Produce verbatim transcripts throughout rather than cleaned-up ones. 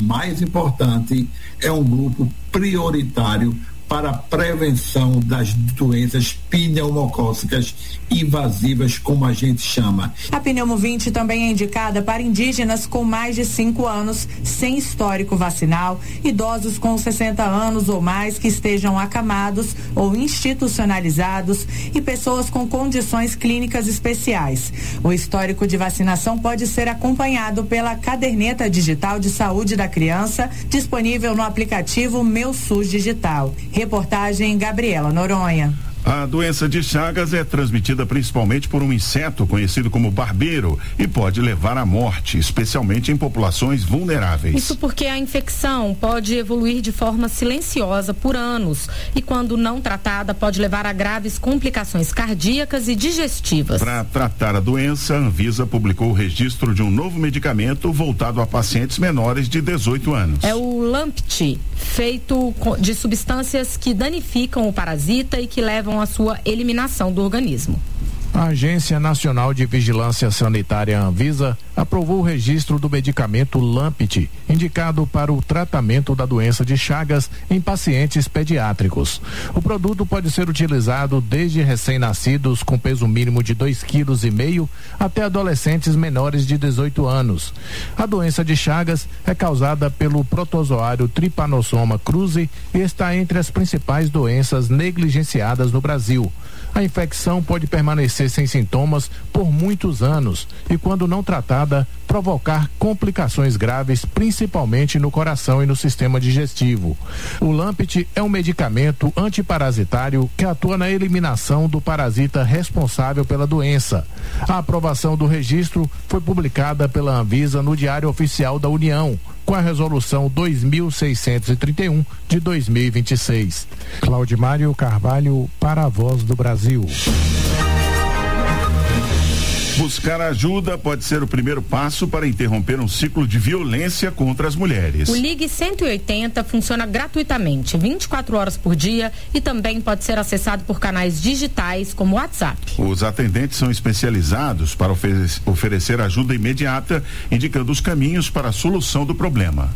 mais importante, é um grupo prioritário para a prevenção das doenças pneumocócicas invasivas, como a gente chama. A pneumo vinte também é indicada para indígenas com mais de cinco anos, sem histórico vacinal, idosos com sessenta anos ou mais que estejam acamados ou institucionalizados e pessoas com condições clínicas especiais. O histórico de vacinação pode ser acompanhado pela caderneta digital de saúde da criança, disponível no aplicativo Meu SUS Digital. Reportagem Gabriela Noronha. A doença de Chagas é transmitida principalmente por um inseto conhecido como barbeiro e pode levar à morte, especialmente em populações vulneráveis. Isso porque a infecção pode evoluir de forma silenciosa por anos e, quando não tratada, pode levar a graves complicações cardíacas e digestivas. Para tratar a doença, a Anvisa publicou o registro de um novo medicamento voltado a pacientes menores de dezoito anos. É o Lampt, feito de substâncias que danificam o parasita e que levam a sua eliminação do organismo. A Agência Nacional de Vigilância Sanitária Anvisa aprovou o registro do medicamento Lampt, indicado para o tratamento da doença de Chagas em pacientes pediátricos. O produto pode ser utilizado desde recém-nascidos com peso mínimo de dois vírgula cinco quilos até adolescentes menores de dezoito anos. A doença de Chagas é causada pelo protozoário Trypanosoma cruzi e está entre as principais doenças negligenciadas no Brasil. A infecção pode permanecer sem sintomas por muitos anos e, quando não tratada, provocar complicações graves, principalmente no coração e no sistema digestivo. O Lampt é um medicamento antiparasitário que atua na eliminação do parasita responsável pela doença. A aprovação do registro foi publicada pela Anvisa no Diário Oficial da União, com a resolução dois mil seiscentos e trinta e um de dois mil e vinte e seis. Claudimário Carvalho, para a Voz do Brasil. Buscar ajuda pode ser o primeiro passo para interromper um ciclo de violência contra as mulheres. O Ligue cento e oitenta funciona gratuitamente, vinte e quatro horas por dia, e também pode ser acessado por canais digitais como WhatsApp. Os atendentes são especializados para oferecer, oferecer ajuda imediata, indicando os caminhos para a solução do problema.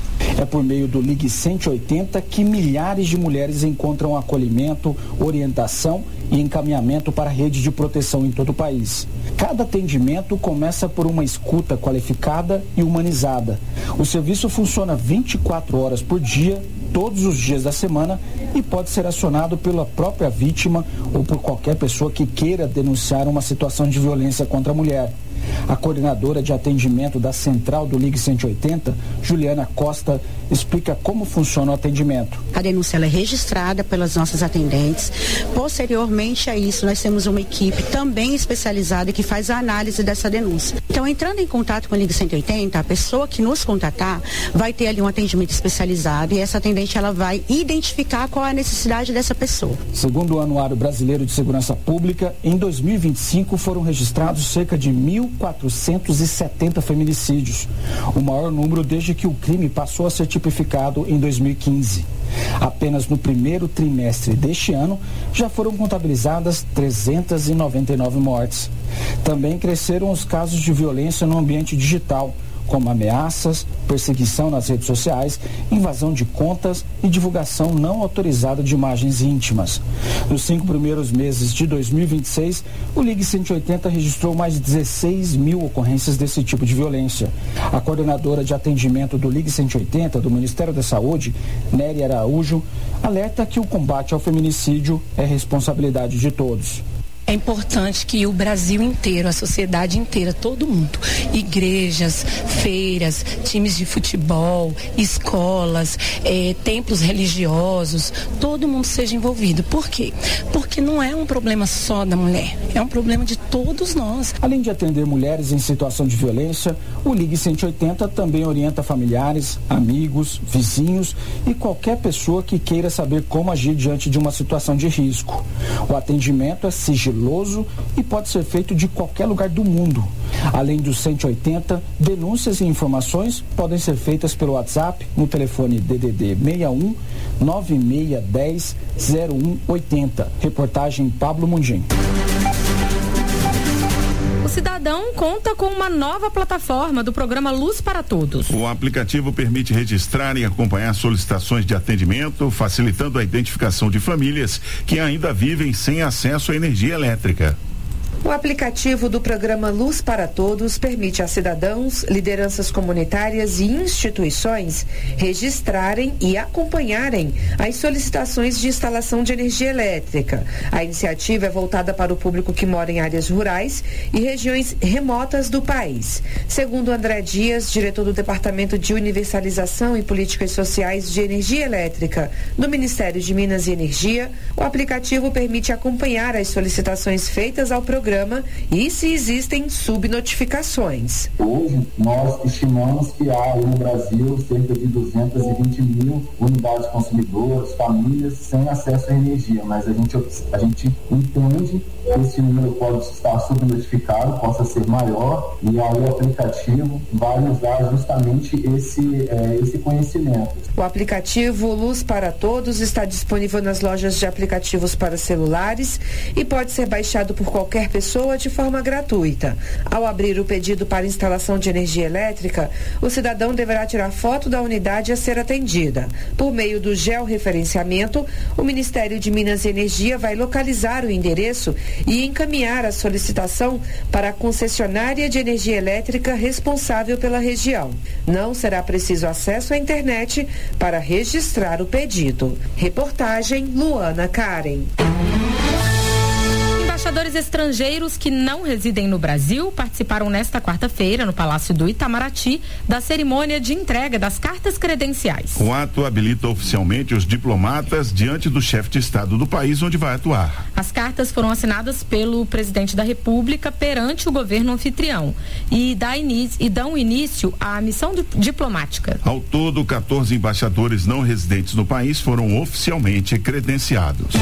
É por meio do Ligue cento e oitenta que milhares de mulheres encontram acolhimento, orientação e encaminhamento para a rede de proteção em todo o país. Cada atendimento começa por uma escuta qualificada e humanizada. O serviço funciona vinte e quatro horas por dia, todos os dias da semana, e pode ser acionado pela própria vítima ou por qualquer pessoa que queira denunciar uma situação de violência contra a mulher. A coordenadora de atendimento da Central do Ligue cento e oitenta, Juliana Costa, explica como funciona o atendimento. A denúncia ela é registrada pelas nossas atendentes. Posteriormente a isso, nós temos uma equipe também especializada que faz a análise dessa denúncia. Então, entrando em contato com o Ligue cento e oitenta, a pessoa que nos contatar vai ter ali um atendimento especializado e essa atendente ela vai identificar qual é a necessidade dessa pessoa. Segundo o Anuário Brasileiro de Segurança Pública, em dois mil e vinte e cinco foram registrados cerca de mil quatrocentos e setenta feminicídios, o maior número desde que o crime passou a ser tipificado em dois mil e quinze. Apenas no primeiro trimestre deste ano já foram contabilizadas trezentas e noventa e nove mortes. Também cresceram os casos de violência no ambiente digital, como ameaças, perseguição nas redes sociais, invasão de contas e divulgação não autorizada de imagens íntimas. Nos cinco primeiros meses de dois mil e vinte e seis, o Ligue cento e oitenta registrou mais de dezesseis mil ocorrências desse tipo de violência. A coordenadora de atendimento do Ligue cento e oitenta do Ministério da Saúde, Néria Araújo, alerta que o combate ao feminicídio é responsabilidade de todos. É importante que o Brasil inteiro, a sociedade inteira, todo mundo, igrejas, feiras, times de futebol, escolas, eh, templos religiosos, todo mundo seja envolvido. Por quê? Porque não é um problema só da mulher, é um problema de todos nós. Além de atender mulheres em situação de violência, o Ligue cento e oitenta também orienta familiares, amigos, vizinhos e qualquer pessoa que queira saber como agir diante de uma situação de risco. O atendimento é sigiloso e pode ser feito de qualquer lugar do mundo. Além do cento e oitenta, denúncias e informações podem ser feitas pelo WhatsApp no telefone D D D seis um nove seis um zero zero um oito zero. Reportagem Pablo Mundim. O cidadão conta com uma nova plataforma do programa Luz para Todos. O aplicativo permite registrar e acompanhar solicitações de atendimento, facilitando a identificação de famílias que ainda vivem sem acesso à energia elétrica. O aplicativo do programa Luz para Todos permite a cidadãos, lideranças comunitárias e instituições registrarem e acompanharem as solicitações de instalação de energia elétrica. A iniciativa é voltada para o público que mora em áreas rurais e regiões remotas do país. Segundo André Dias, diretor do Departamento de Universalização e Políticas Sociais de Energia Elétrica do Ministério de Minas e Energia, o aplicativo permite acompanhar as solicitações feitas ao programa e se existem subnotificações. Hoje, nós estimamos que há no Brasil cerca de duzentas e vinte mil unidades consumidoras, famílias sem acesso à energia, mas a gente, a gente entende que esse número pode estar subnotificado, possa ser maior, e aí o aplicativo vai nos dar justamente esse, é, esse conhecimento. O aplicativo Luz para Todos está disponível nas lojas de aplicativos para celulares e pode ser baixado por qualquer pessoa de forma gratuita. Ao abrir o pedido para instalação de energia elétrica, o cidadão deverá tirar foto da unidade a ser atendida. Por meio do georreferenciamento, o Ministério de Minas e Energia vai localizar o endereço e encaminhar a solicitação para a concessionária de energia elétrica responsável pela região. Não será preciso acesso à internet para registrar o pedido. Reportagem Luana Karen. Embaixadores estrangeiros que não residem no Brasil participaram nesta quarta-feira, no Palácio do Itamaraty, da cerimônia de entrega das cartas credenciais. O ato habilita oficialmente os diplomatas diante do chefe de Estado do país onde vai atuar. As cartas foram assinadas pelo presidente da República perante o governo anfitrião e, dá início, e dão início à missão diplomática. Ao todo, quatorze embaixadores não residentes no país foram oficialmente credenciados.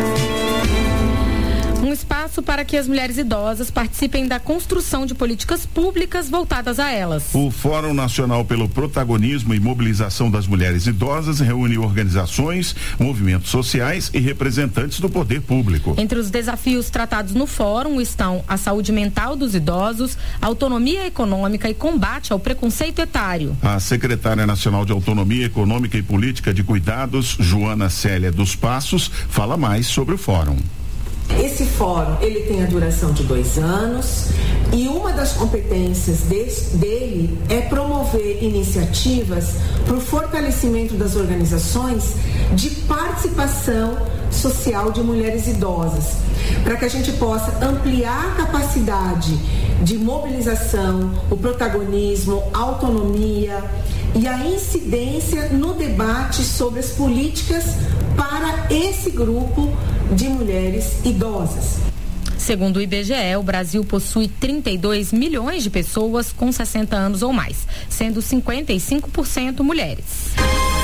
Um espaço para que as mulheres idosas participem da construção de políticas públicas voltadas a elas. O Fórum Nacional pelo Protagonismo e Mobilização das Mulheres Idosas reúne organizações, movimentos sociais e representantes do poder público. Entre os desafios tratados no fórum estão a saúde mental dos idosos, autonomia econômica e combate ao preconceito etário. A secretária nacional de Autonomia Econômica e Política de Cuidados, Joana Célia dos Passos, fala mais sobre o fórum. Esse fórum, ele tem a duração de dois anos e uma das competências desse, dele é promover iniciativas para o fortalecimento das organizações de participação social de mulheres idosas, para que a gente possa ampliar a capacidade de mobilização, o protagonismo, a autonomia e a incidência no debate sobre as políticas para esse grupo de mulheres idosas. Segundo o I B G E, o Brasil possui trinta e dois milhões de pessoas com sessenta anos ou mais, sendo cinquenta e cinco por cento mulheres.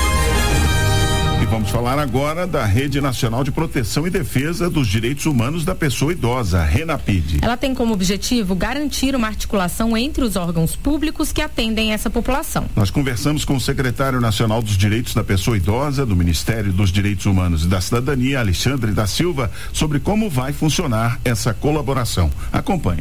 E vamos falar agora da Rede Nacional de Proteção e Defesa dos Direitos Humanos da Pessoa Idosa, RENAPID. Ela tem como objetivo garantir uma articulação entre os órgãos públicos que atendem essa população. Nós conversamos com o secretário nacional dos Direitos da Pessoa Idosa, do Ministério dos Direitos Humanos e da Cidadania, Alexandre da Silva, sobre como vai funcionar essa colaboração. Acompanhe.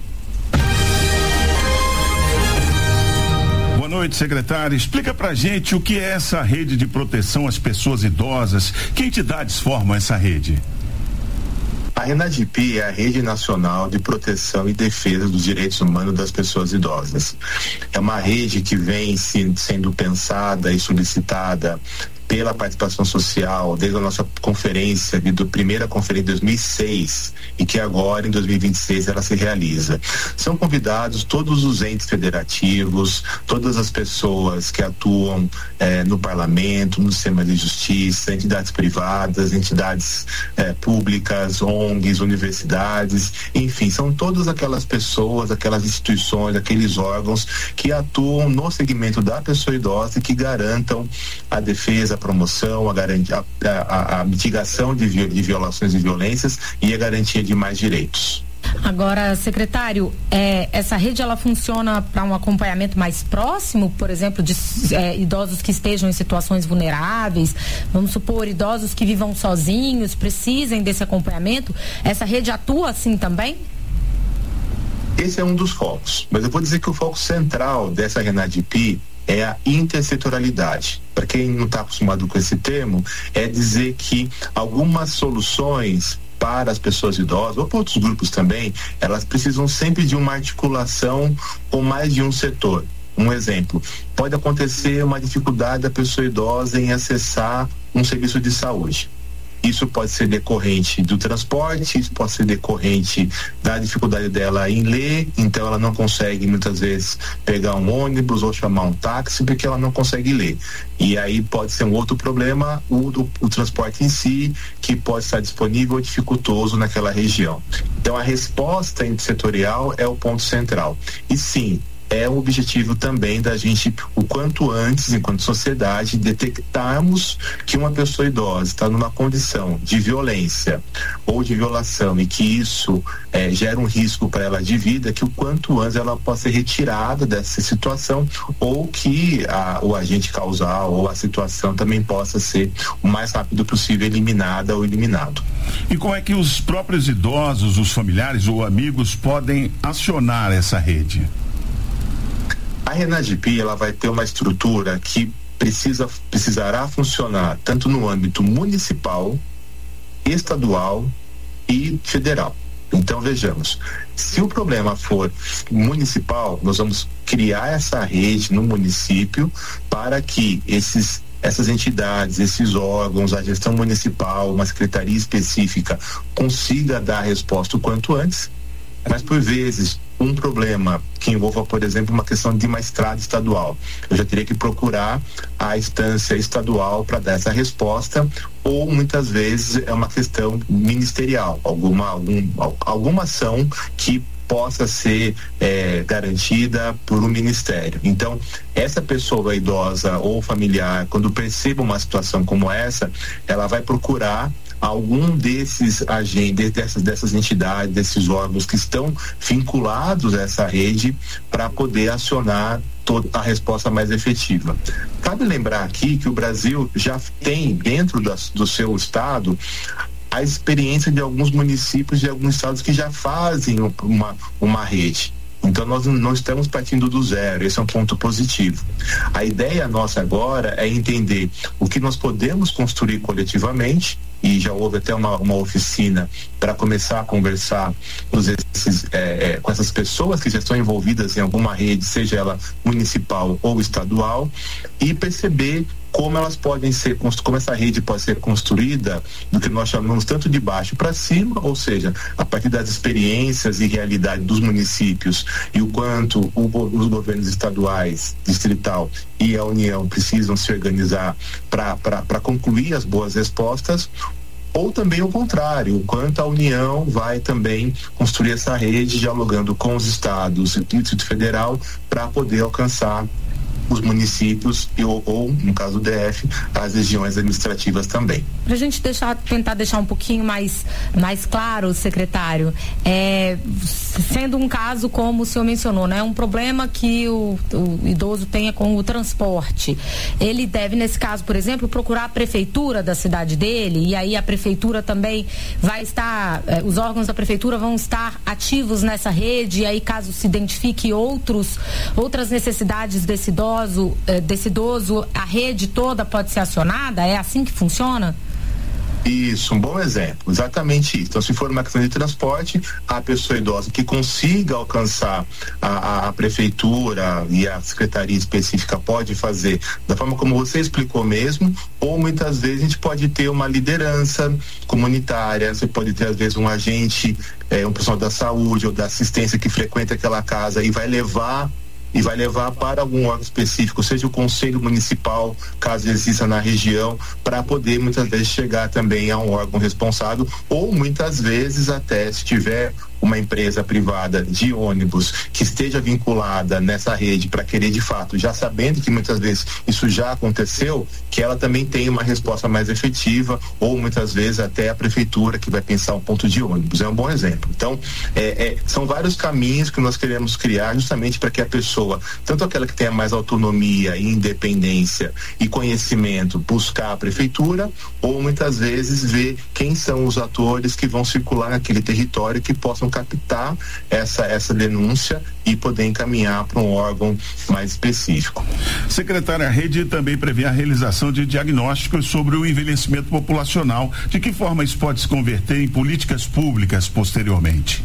Boa noite, secretário. Explica pra gente o que é essa rede de proteção às pessoas idosas. Que entidades formam essa rede? A RENADIP é a Rede Nacional de Proteção e Defesa dos Direitos Humanos das Pessoas Idosas. É uma rede que vem se, sendo pensada e solicitada pela participação social desde a nossa conferência, de primeira conferência de dois mil e seis, e que agora em dois mil e vinte e seis ela se realiza. São convidados todos os entes federativos, todas as pessoas que atuam eh, no parlamento, no sistema de justiça, entidades privadas, entidades eh, públicas, O N Gs, universidades, enfim, são todas aquelas pessoas, aquelas instituições, aqueles órgãos que atuam no segmento da pessoa idosa e que garantam a defesa, a promoção, a, garantia, a, a, a mitigação de, vi, de violações e violências e a garantia de mais direitos. Agora, secretário, é, essa rede ela funciona para um acompanhamento mais próximo, por exemplo, de é, idosos que estejam em situações vulneráveis, vamos supor, idosos que vivam sozinhos, precisem desse acompanhamento. Essa rede atua assim também? Esse é um dos focos, mas eu vou dizer que o foco central dessa RENADIP é a intersetorialidade. Para quem não está acostumado com esse termo, é dizer que algumas soluções para as pessoas idosas, ou para outros grupos também, elas precisam sempre de uma articulação com mais de um setor. Um exemplo, pode acontecer uma dificuldade da pessoa idosa em acessar um serviço de saúde. Isso pode ser decorrente do transporte, isso pode ser decorrente da dificuldade dela em ler, então ela não consegue muitas vezes pegar um ônibus ou chamar um táxi porque ela não consegue ler. E aí pode ser um outro problema, o, o, o transporte em si, que pode estar disponível ou dificultoso naquela região. Então a resposta intersetorial é o ponto central. E sim, é o objetivo também da gente, o quanto antes, enquanto sociedade, detectarmos que uma pessoa idosa está numa condição de violência ou de violação e que isso é, gera um risco para ela de vida, que o quanto antes ela possa ser retirada dessa situação ou que a, o agente causal ou a situação também possa ser o mais rápido possível eliminada ou eliminado. E como é que os próprios idosos, os familiares ou amigos podem acionar essa rede? A RENADIP, ela vai ter uma estrutura que precisa, precisará funcionar tanto no âmbito municipal, estadual e federal. Então vejamos, se o problema for municipal, nós vamos criar essa rede no município para que esses essas entidades, esses órgãos, a gestão municipal, uma secretaria específica consiga dar a resposta o quanto antes. Mas por vezes um problema que envolva, por exemplo, uma questão de uma estrada estadual, eu já teria que procurar a instância estadual para dar essa resposta, ou muitas vezes é uma questão ministerial, alguma, algum, alguma ação que possa ser é, garantida por um ministério. Então, essa pessoa idosa ou familiar, quando perceba uma situação como essa, ela vai procurar algum desses agentes, dessas, dessas entidades, desses órgãos que estão vinculados a essa rede para poder acionar toda a resposta mais efetiva. Cabe lembrar aqui que o Brasil já tem dentro das, do seu estado a experiência de alguns municípios e alguns estados que já fazem uma, uma rede. Então nós não estamos partindo do zero, esse é um ponto positivo. A ideia nossa agora é entender o que nós podemos construir coletivamente, e já houve até uma, uma oficina para começar a conversar com, esses, é, é, com essas pessoas que já estão envolvidas em alguma rede, seja ela municipal ou estadual, e perceber como elas podem ser, como essa rede pode ser construída do que nós chamamos tanto de baixo para cima, ou seja, a partir das experiências e realidade dos municípios e o quanto o, os governos estaduais, distrital e a União precisam se organizar para concluir as boas respostas, ou também o contrário, o quanto a União vai também construir essa rede dialogando com os estados e o Distrito Federal para poder alcançar os municípios e, ou, ou, no caso do D F, as regiões administrativas também. Para a gente deixar, tentar deixar um pouquinho mais, mais claro, secretário, é, sendo um caso como o senhor mencionou, né, um problema que o, o idoso tenha com o transporte, ele deve, nesse caso, por exemplo, procurar a prefeitura da cidade dele, e aí a prefeitura também vai estar, eh, os órgãos da prefeitura vão estar ativos nessa rede, e aí caso se identifique outros, outras necessidades desse idoso, desse idoso, a rede toda pode ser acionada? É assim que funciona? Isso, um bom exemplo, exatamente isso. Então, se for uma questão de transporte, a pessoa idosa que consiga alcançar a, a, a prefeitura e a secretaria específica pode fazer da forma como você explicou mesmo, ou muitas vezes a gente pode ter uma liderança comunitária, você pode ter às vezes um agente, é, um pessoal da saúde ou da assistência que frequenta aquela casa e vai levar e vai levar para algum órgão específico, seja o conselho municipal, caso exista na região, para poder muitas vezes chegar também a um órgão responsável, ou muitas vezes até se tiver uma empresa privada de ônibus que esteja vinculada nessa rede para querer de fato, já sabendo que muitas vezes isso já aconteceu, que ela também tenha uma resposta mais efetiva, ou muitas vezes até a prefeitura que vai pensar um ponto de ônibus. É um bom exemplo. Então, é, é, são vários caminhos que nós queremos criar justamente para que a pessoa, tanto aquela que tenha mais autonomia e independência e conhecimento, buscar a prefeitura, ou muitas vezes ver quem são os atores que vão circular naquele território que possam captar essa, essa denúncia e poder encaminhar para um órgão mais específico. Secretária, a rede também prevê a realização de diagnósticos sobre o envelhecimento populacional. De que forma isso pode se converter em políticas públicas posteriormente?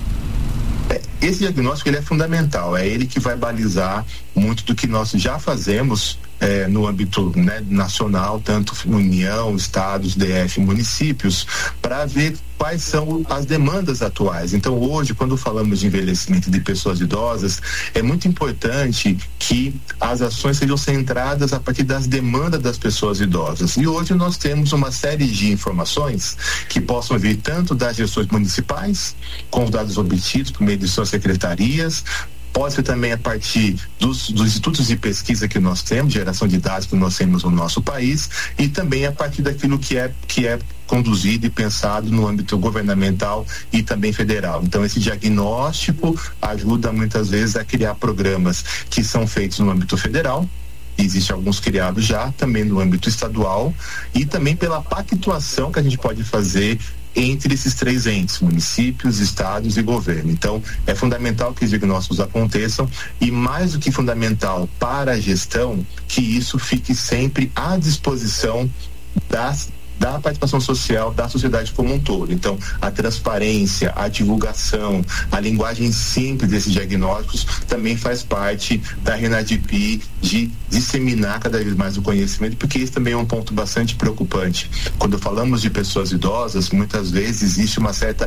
Esse diagnóstico ele é fundamental, é ele que vai balizar muito do que nós já fazemos eh, no âmbito, né, nacional, tanto União, estados, D F, municípios, para ver quais são as demandas atuais. Então, hoje, quando falamos de envelhecimento de pessoas idosas, é muito importante que as ações sejam centradas a partir das demandas das pessoas idosas. E hoje nós temos uma série de informações que possam vir tanto das gestões municipais, com os dados obtidos por meio de suas secretarias, pode ser também a partir dos, dos institutos de pesquisa que nós temos, geração de dados que nós temos no nosso país, e também a partir daquilo que é, que é conduzido e pensado no âmbito governamental e também federal. Então, esse diagnóstico ajuda muitas vezes a criar programas que são feitos no âmbito federal. Existem alguns criados já, também no âmbito estadual, e também pela pactuação que a gente pode fazer entre esses três entes, municípios, estados e governo. Então, é fundamental que os diagnósticos aconteçam e, mais do que fundamental para a gestão, que isso fique sempre à disposição das da participação social da sociedade como um todo. Então, a transparência, a divulgação, a linguagem simples desses diagnósticos também faz parte da Renadip de disseminar cada vez mais o conhecimento, porque isso também é um ponto bastante preocupante. Quando falamos de pessoas idosas, muitas vezes existe uma certa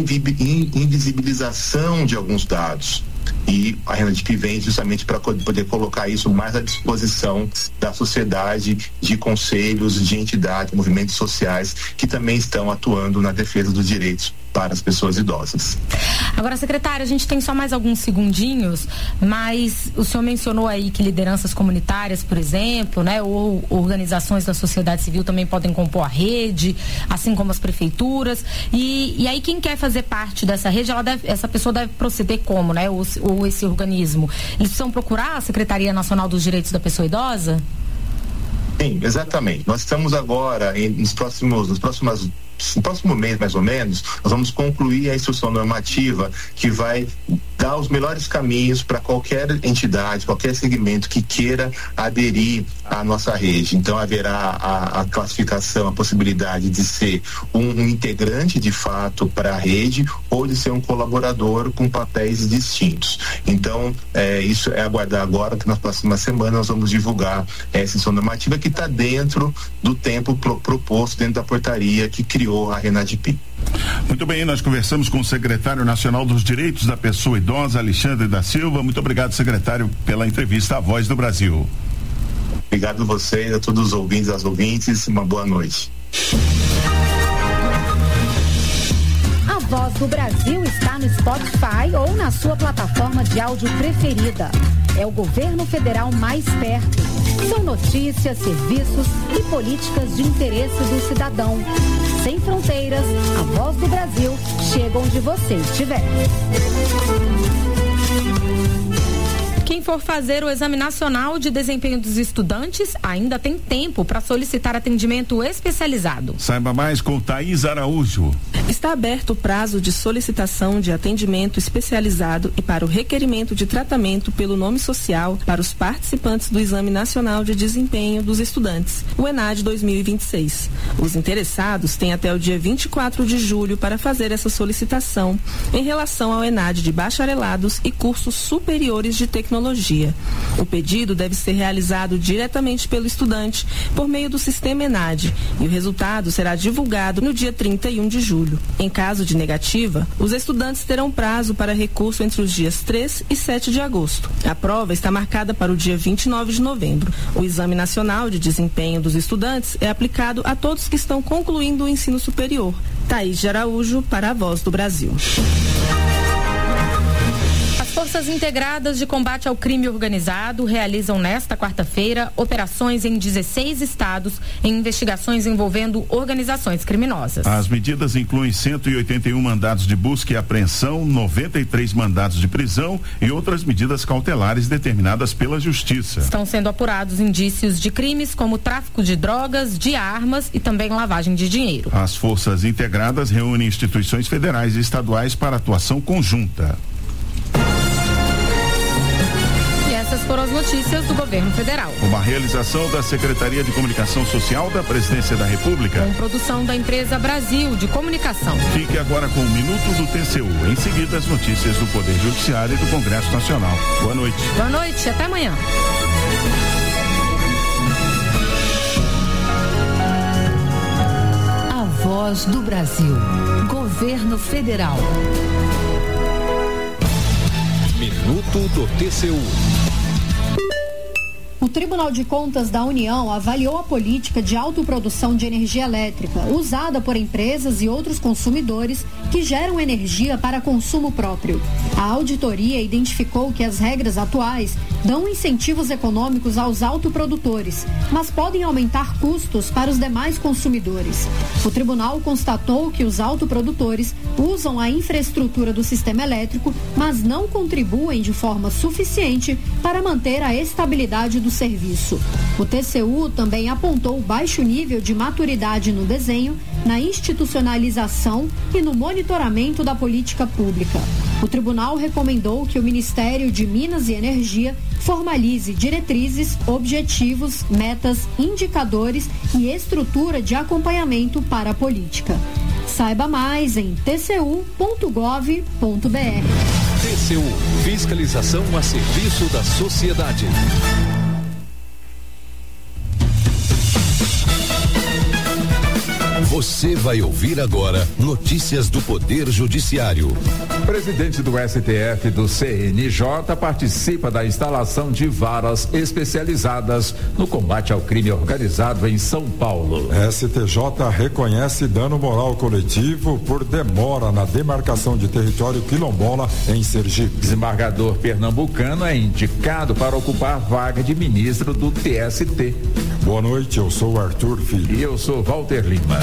invisibilização de alguns dados. E a Renadip vem justamente para poder colocar isso mais à disposição da sociedade, de conselhos, de entidades, movimentos sociais que também estão atuando na defesa dos direitos para as pessoas idosas. Agora, secretária, a gente tem só mais alguns segundinhos, mas o senhor mencionou aí que lideranças comunitárias, por exemplo, né, ou organizações da sociedade civil também podem compor a rede, assim como as prefeituras, e, e aí quem quer fazer parte dessa rede, ela deve, essa pessoa deve proceder como, né, ou, ou esse organismo? Eles precisam procurar a Secretaria Nacional dos Direitos da Pessoa Idosa? Sim, exatamente. Nós estamos agora, em, nos próximos, nos próximos no próximo mês, mais ou menos, nós vamos concluir a instrução normativa que vai dar os melhores caminhos para qualquer entidade, qualquer segmento que queira aderir à nossa rede. Então, haverá a, a classificação, a possibilidade de ser um, um integrante de fato para a rede ou de ser um colaborador com papéis distintos. Então, é, isso é aguardar agora, que nas próximas semanas nós vamos divulgar essa instrução normativa que está dentro do tempo pro, proposto, dentro da portaria que criou a Renadip. Muito bem, nós conversamos com o secretário nacional dos Direitos da Pessoa Idosa, Alexandre da Silva. Muito obrigado, secretário, pela entrevista à Voz do Brasil. Obrigado a vocês, a todos os ouvintes, as ouvintes, uma boa noite. A Voz do Brasil está no Spotify ou na sua plataforma de áudio preferida. É o governo federal mais perto. São notícias, serviços e políticas de interesse do cidadão. Sem fronteiras, a Voz do Brasil chega onde você estiver. Quem for fazer o Exame Nacional de Desempenho dos Estudantes ainda tem tempo para solicitar atendimento especializado. Saiba mais com Thaís Araújo. Está aberto o prazo de solicitação de atendimento especializado e para o requerimento de tratamento pelo nome social para os participantes do Exame Nacional de Desempenho dos Estudantes, o ENAD dois mil e vinte e seis. Os interessados têm até o dia vinte e quatro de julho para fazer essa solicitação em relação ao ENAD de bacharelados e cursos superiores de tecnologia. O pedido deve ser realizado diretamente pelo estudante por meio do sistema ENAD e o resultado será divulgado no dia trinta e um de julho. Em caso de negativa, os estudantes terão prazo para recurso entre os dias três e sete de agosto. A prova está marcada para o dia vinte e nove de novembro. O Exame Nacional de Desempenho dos Estudantes é aplicado a todos que estão concluindo o ensino superior. Thaís de Araújo para a Voz do Brasil. As Forças Integradas de Combate ao Crime Organizado realizam nesta quarta-feira operações em dezesseis estados em investigações envolvendo organizações criminosas. As medidas incluem cento e oitenta e um mandados de busca e apreensão, noventa e três mandados de prisão e outras medidas cautelares determinadas pela Justiça. Estão sendo apurados indícios de crimes como tráfico de drogas, de armas e também lavagem de dinheiro. As Forças Integradas reúnem instituições federais e estaduais para atuação conjunta. E essas foram as notícias do governo federal. Uma realização da Secretaria de Comunicação Social da Presidência da República. Com produção da empresa Brasil de Comunicação. Fique agora com o Minuto do T C U. Em seguida, as notícias do Poder Judiciário e do Congresso Nacional. Boa noite. Boa noite, até amanhã. A Voz do Brasil. Governo Federal. Minuto do T C U. O Tribunal de Contas da União avaliou a política de autoprodução de energia elétrica usada por empresas e outros consumidores que geram energia para consumo próprio. A auditoria identificou que as regras atuais dão incentivos econômicos aos autoprodutores, mas podem aumentar custos para os demais consumidores. O tribunal constatou que os autoprodutores usam a infraestrutura do sistema elétrico, mas não contribuem de forma suficiente para manter a estabilidade do serviço. O T C U também apontou baixo nível de maturidade no desenho, na institucionalização e no monitoramento da política pública. O tribunal recomendou que o Ministério de Minas e Energia formalize diretrizes, objetivos, metas, indicadores e estrutura de acompanhamento para a política. Saiba mais em t c u ponto gov ponto b r. T C U, fiscalização a serviço da sociedade. Você vai ouvir agora notícias do Poder Judiciário. Presidente do S T F do C N J participa da instalação de varas especializadas no combate ao crime organizado em São Paulo. S T J reconhece dano moral coletivo por demora na demarcação de território quilombola em Sergipe. Desembargador pernambucano é indicado para ocupar vaga de ministro do T S T. Boa noite, eu sou Arthur Filho. E eu sou Walter Lima.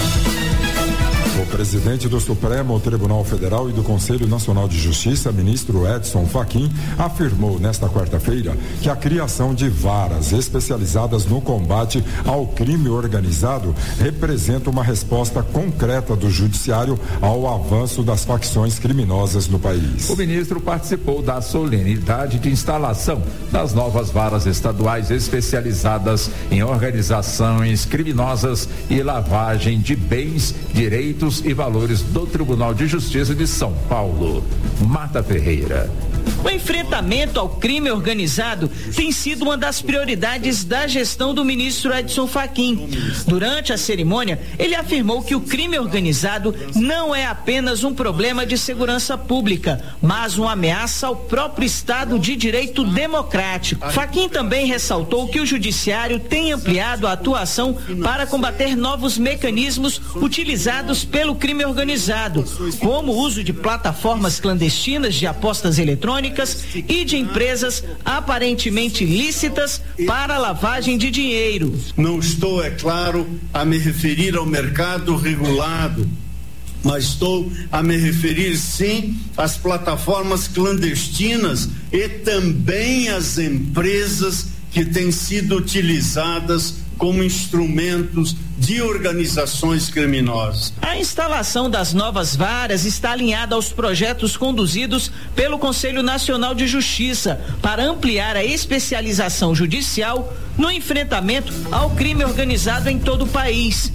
O presidente do Supremo Tribunal Federal e do Conselho Nacional de Justiça, ministro Edson Fachin, afirmou nesta quarta-feira que a criação de varas especializadas no combate ao crime organizado representa uma resposta concreta do judiciário ao avanço das facções criminosas no país. O ministro participou da solenidade de instalação das novas varas estaduais especializadas em organizações criminosas e lavagem de bens, direitos e valores do Tribunal de Justiça de São Paulo. Marta Ferreira. O enfrentamento ao crime organizado tem sido uma das prioridades da gestão do ministro Edson Fachin. Durante a cerimônia, ele afirmou que o crime organizado não é apenas um problema de segurança pública, mas uma ameaça ao próprio Estado de Direito democrático. Fachin também ressaltou que o judiciário tem ampliado a atuação para combater novos mecanismos utilizados pelo crime organizado, como o uso de plataformas clandestinas de apostas eletrônicas e de empresas aparentemente lícitas para lavagem de dinheiro. Não estou, é claro, a me referir ao mercado regulado, mas estou a me referir sim às plataformas clandestinas e também às empresas que têm sido utilizadas como instrumentos de organizações criminosas. A instalação das novas varas está alinhada aos projetos conduzidos pelo Conselho Nacional de Justiça para ampliar a especialização judicial no enfrentamento ao crime organizado em todo o país.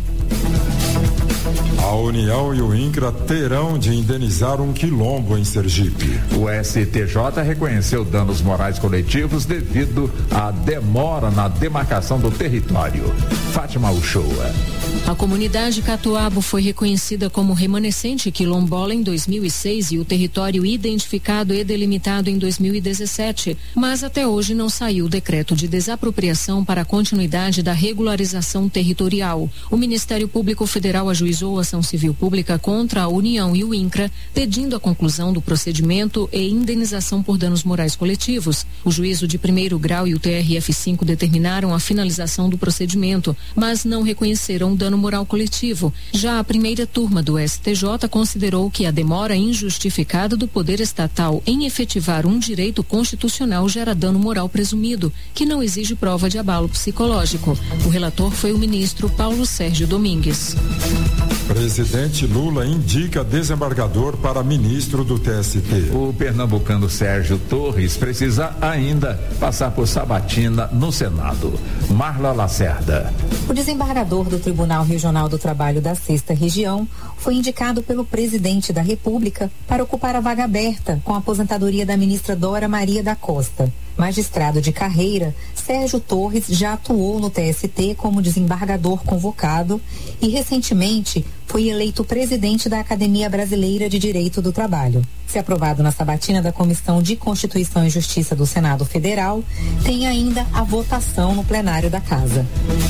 A União e o INCRA terão de indenizar um quilombo em Sergipe. O S T J reconheceu danos morais coletivos devido à demora na demarcação do território. Fátima Uchoa. A comunidade Catuabo foi reconhecida como remanescente quilombola em dois mil e seis e o território identificado e delimitado em dois mil e dezessete, mas até hoje não saiu o decreto de desapropriação para a continuidade da regularização territorial. O Ministério Público Federal ajuizou a ação civil pública contra a União e o INCRA, pedindo a conclusão do procedimento e indenização por danos morais coletivos. O juízo de primeiro grau e o T R F cinco determinaram a finalização do procedimento, mas não reconheceram o dano moral coletivo. Já a primeira turma do S T J considerou que a demora injustificada do poder estatal em efetivar um direito constitucional gera dano moral presumido, que não exige prova de abalo psicológico. O relator foi o ministro Paulo Sérgio Domingues. Presidente Lula indica desembargador para ministro do T S T. O pernambucano Sérgio Torres precisa ainda passar por sabatina no Senado. Marla Lacerda. O desembargador do Tribunal Regional do Trabalho da Sexta Região foi indicado pelo presidente da República para ocupar a vaga aberta com a aposentadoria da ministra Dora Maria da Costa. Magistrado de carreira, Sérgio Torres já atuou no T S T como desembargador convocado e recentemente foi eleito presidente da Academia Brasileira de Direito do Trabalho. Se aprovado na sabatina da Comissão de Constituição e Justiça do Senado Federal, tem ainda a votação no plenário da Casa.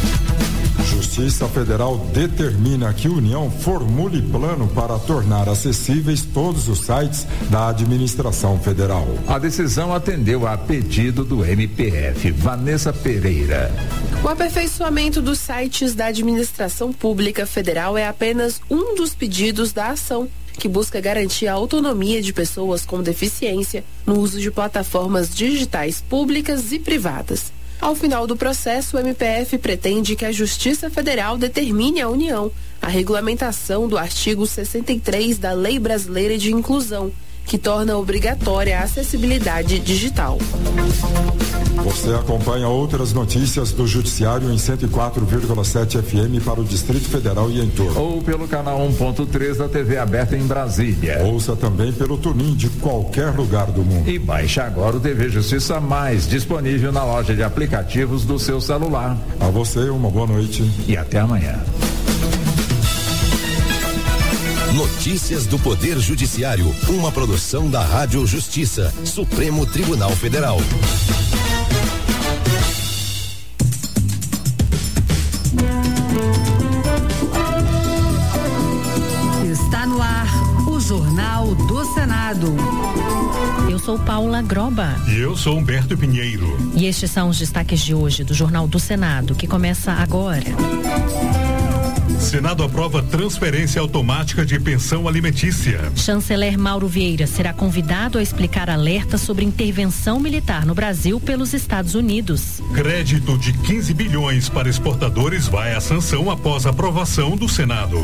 Justiça Federal determina que a União formule plano para tornar acessíveis todos os sites da administração federal. A decisão atendeu a pedido do M P F. Vanessa Pereira. O aperfeiçoamento dos sites da administração pública federal é apenas um dos pedidos da ação, que busca garantir a autonomia de pessoas com deficiência no uso de plataformas digitais públicas e privadas. Ao final do processo, o M P F pretende que a Justiça Federal determine à União a regulamentação do artigo sessenta e três da Lei Brasileira de Inclusão, que torna obrigatória a acessibilidade digital. Você acompanha outras notícias do Judiciário em cento e quatro vírgula sete F M para o Distrito Federal e em torno. Ou pelo canal um ponto três da T V aberta em Brasília. Ouça também pelo TuneIn de qualquer lugar do mundo. E baixe agora o T V Justiça Mais, disponível na loja de aplicativos do seu celular. A você, uma boa noite. E até amanhã. Notícias do Poder Judiciário, uma produção da Rádio Justiça, Supremo Tribunal Federal. Está no ar o Jornal do Senado. Eu sou Paula Groba. E eu sou Humberto Pinheiro. E estes são os destaques de hoje do Jornal do Senado, que começa agora. Senado aprova transferência automática de pensão alimentícia. Chanceler Mauro Vieira será convidado a explicar alerta sobre intervenção militar no Brasil pelos Estados Unidos. Crédito de quinze bilhões para exportadores vai à sanção após aprovação do Senado.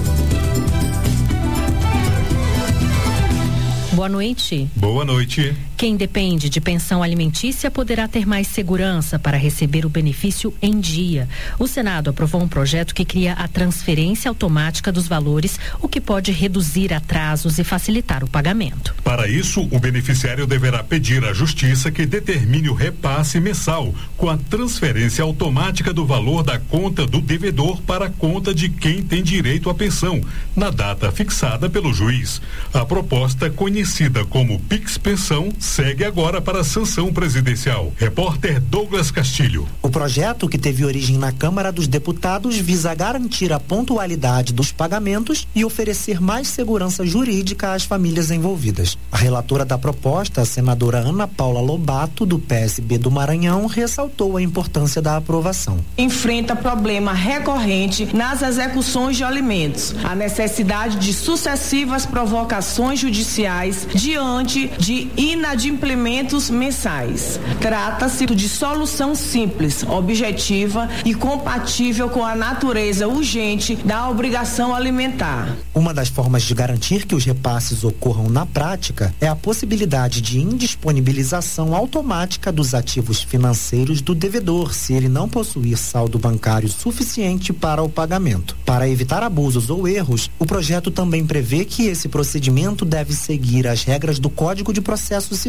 Boa noite. Boa noite. Quem depende de pensão alimentícia poderá ter mais segurança para receber o benefício em dia. O Senado aprovou um projeto que cria a transferência automática dos valores, o que pode reduzir atrasos e facilitar o pagamento. Para isso, o beneficiário deverá pedir à Justiça que determine o repasse mensal, com a transferência automática do valor da conta do devedor para a conta de quem tem direito à pensão, na data fixada pelo juiz. A proposta, conhecida como Pix Pensão, segue agora para a sanção presidencial. Repórter Douglas Castilho. O projeto, que teve origem na Câmara dos Deputados, visa garantir a pontualidade dos pagamentos e oferecer mais segurança jurídica às famílias envolvidas. A relatora da proposta, a senadora Ana Paula Lobato, do P S B do Maranhão, ressaltou a importância da aprovação. Enfrenta problema recorrente nas execuções de alimentos, a necessidade de sucessivas provocações judiciais diante de inadimplências implementos mensais. Trata-se de solução simples, objetiva e compatível com a natureza urgente da obrigação alimentar. Uma das formas de garantir que os repasses ocorram na prática é a possibilidade de indisponibilização automática dos ativos financeiros do devedor, se ele não possuir saldo bancário suficiente para o pagamento. Para evitar abusos ou erros, o projeto também prevê que esse procedimento deve seguir as regras do Código de Processo Civil,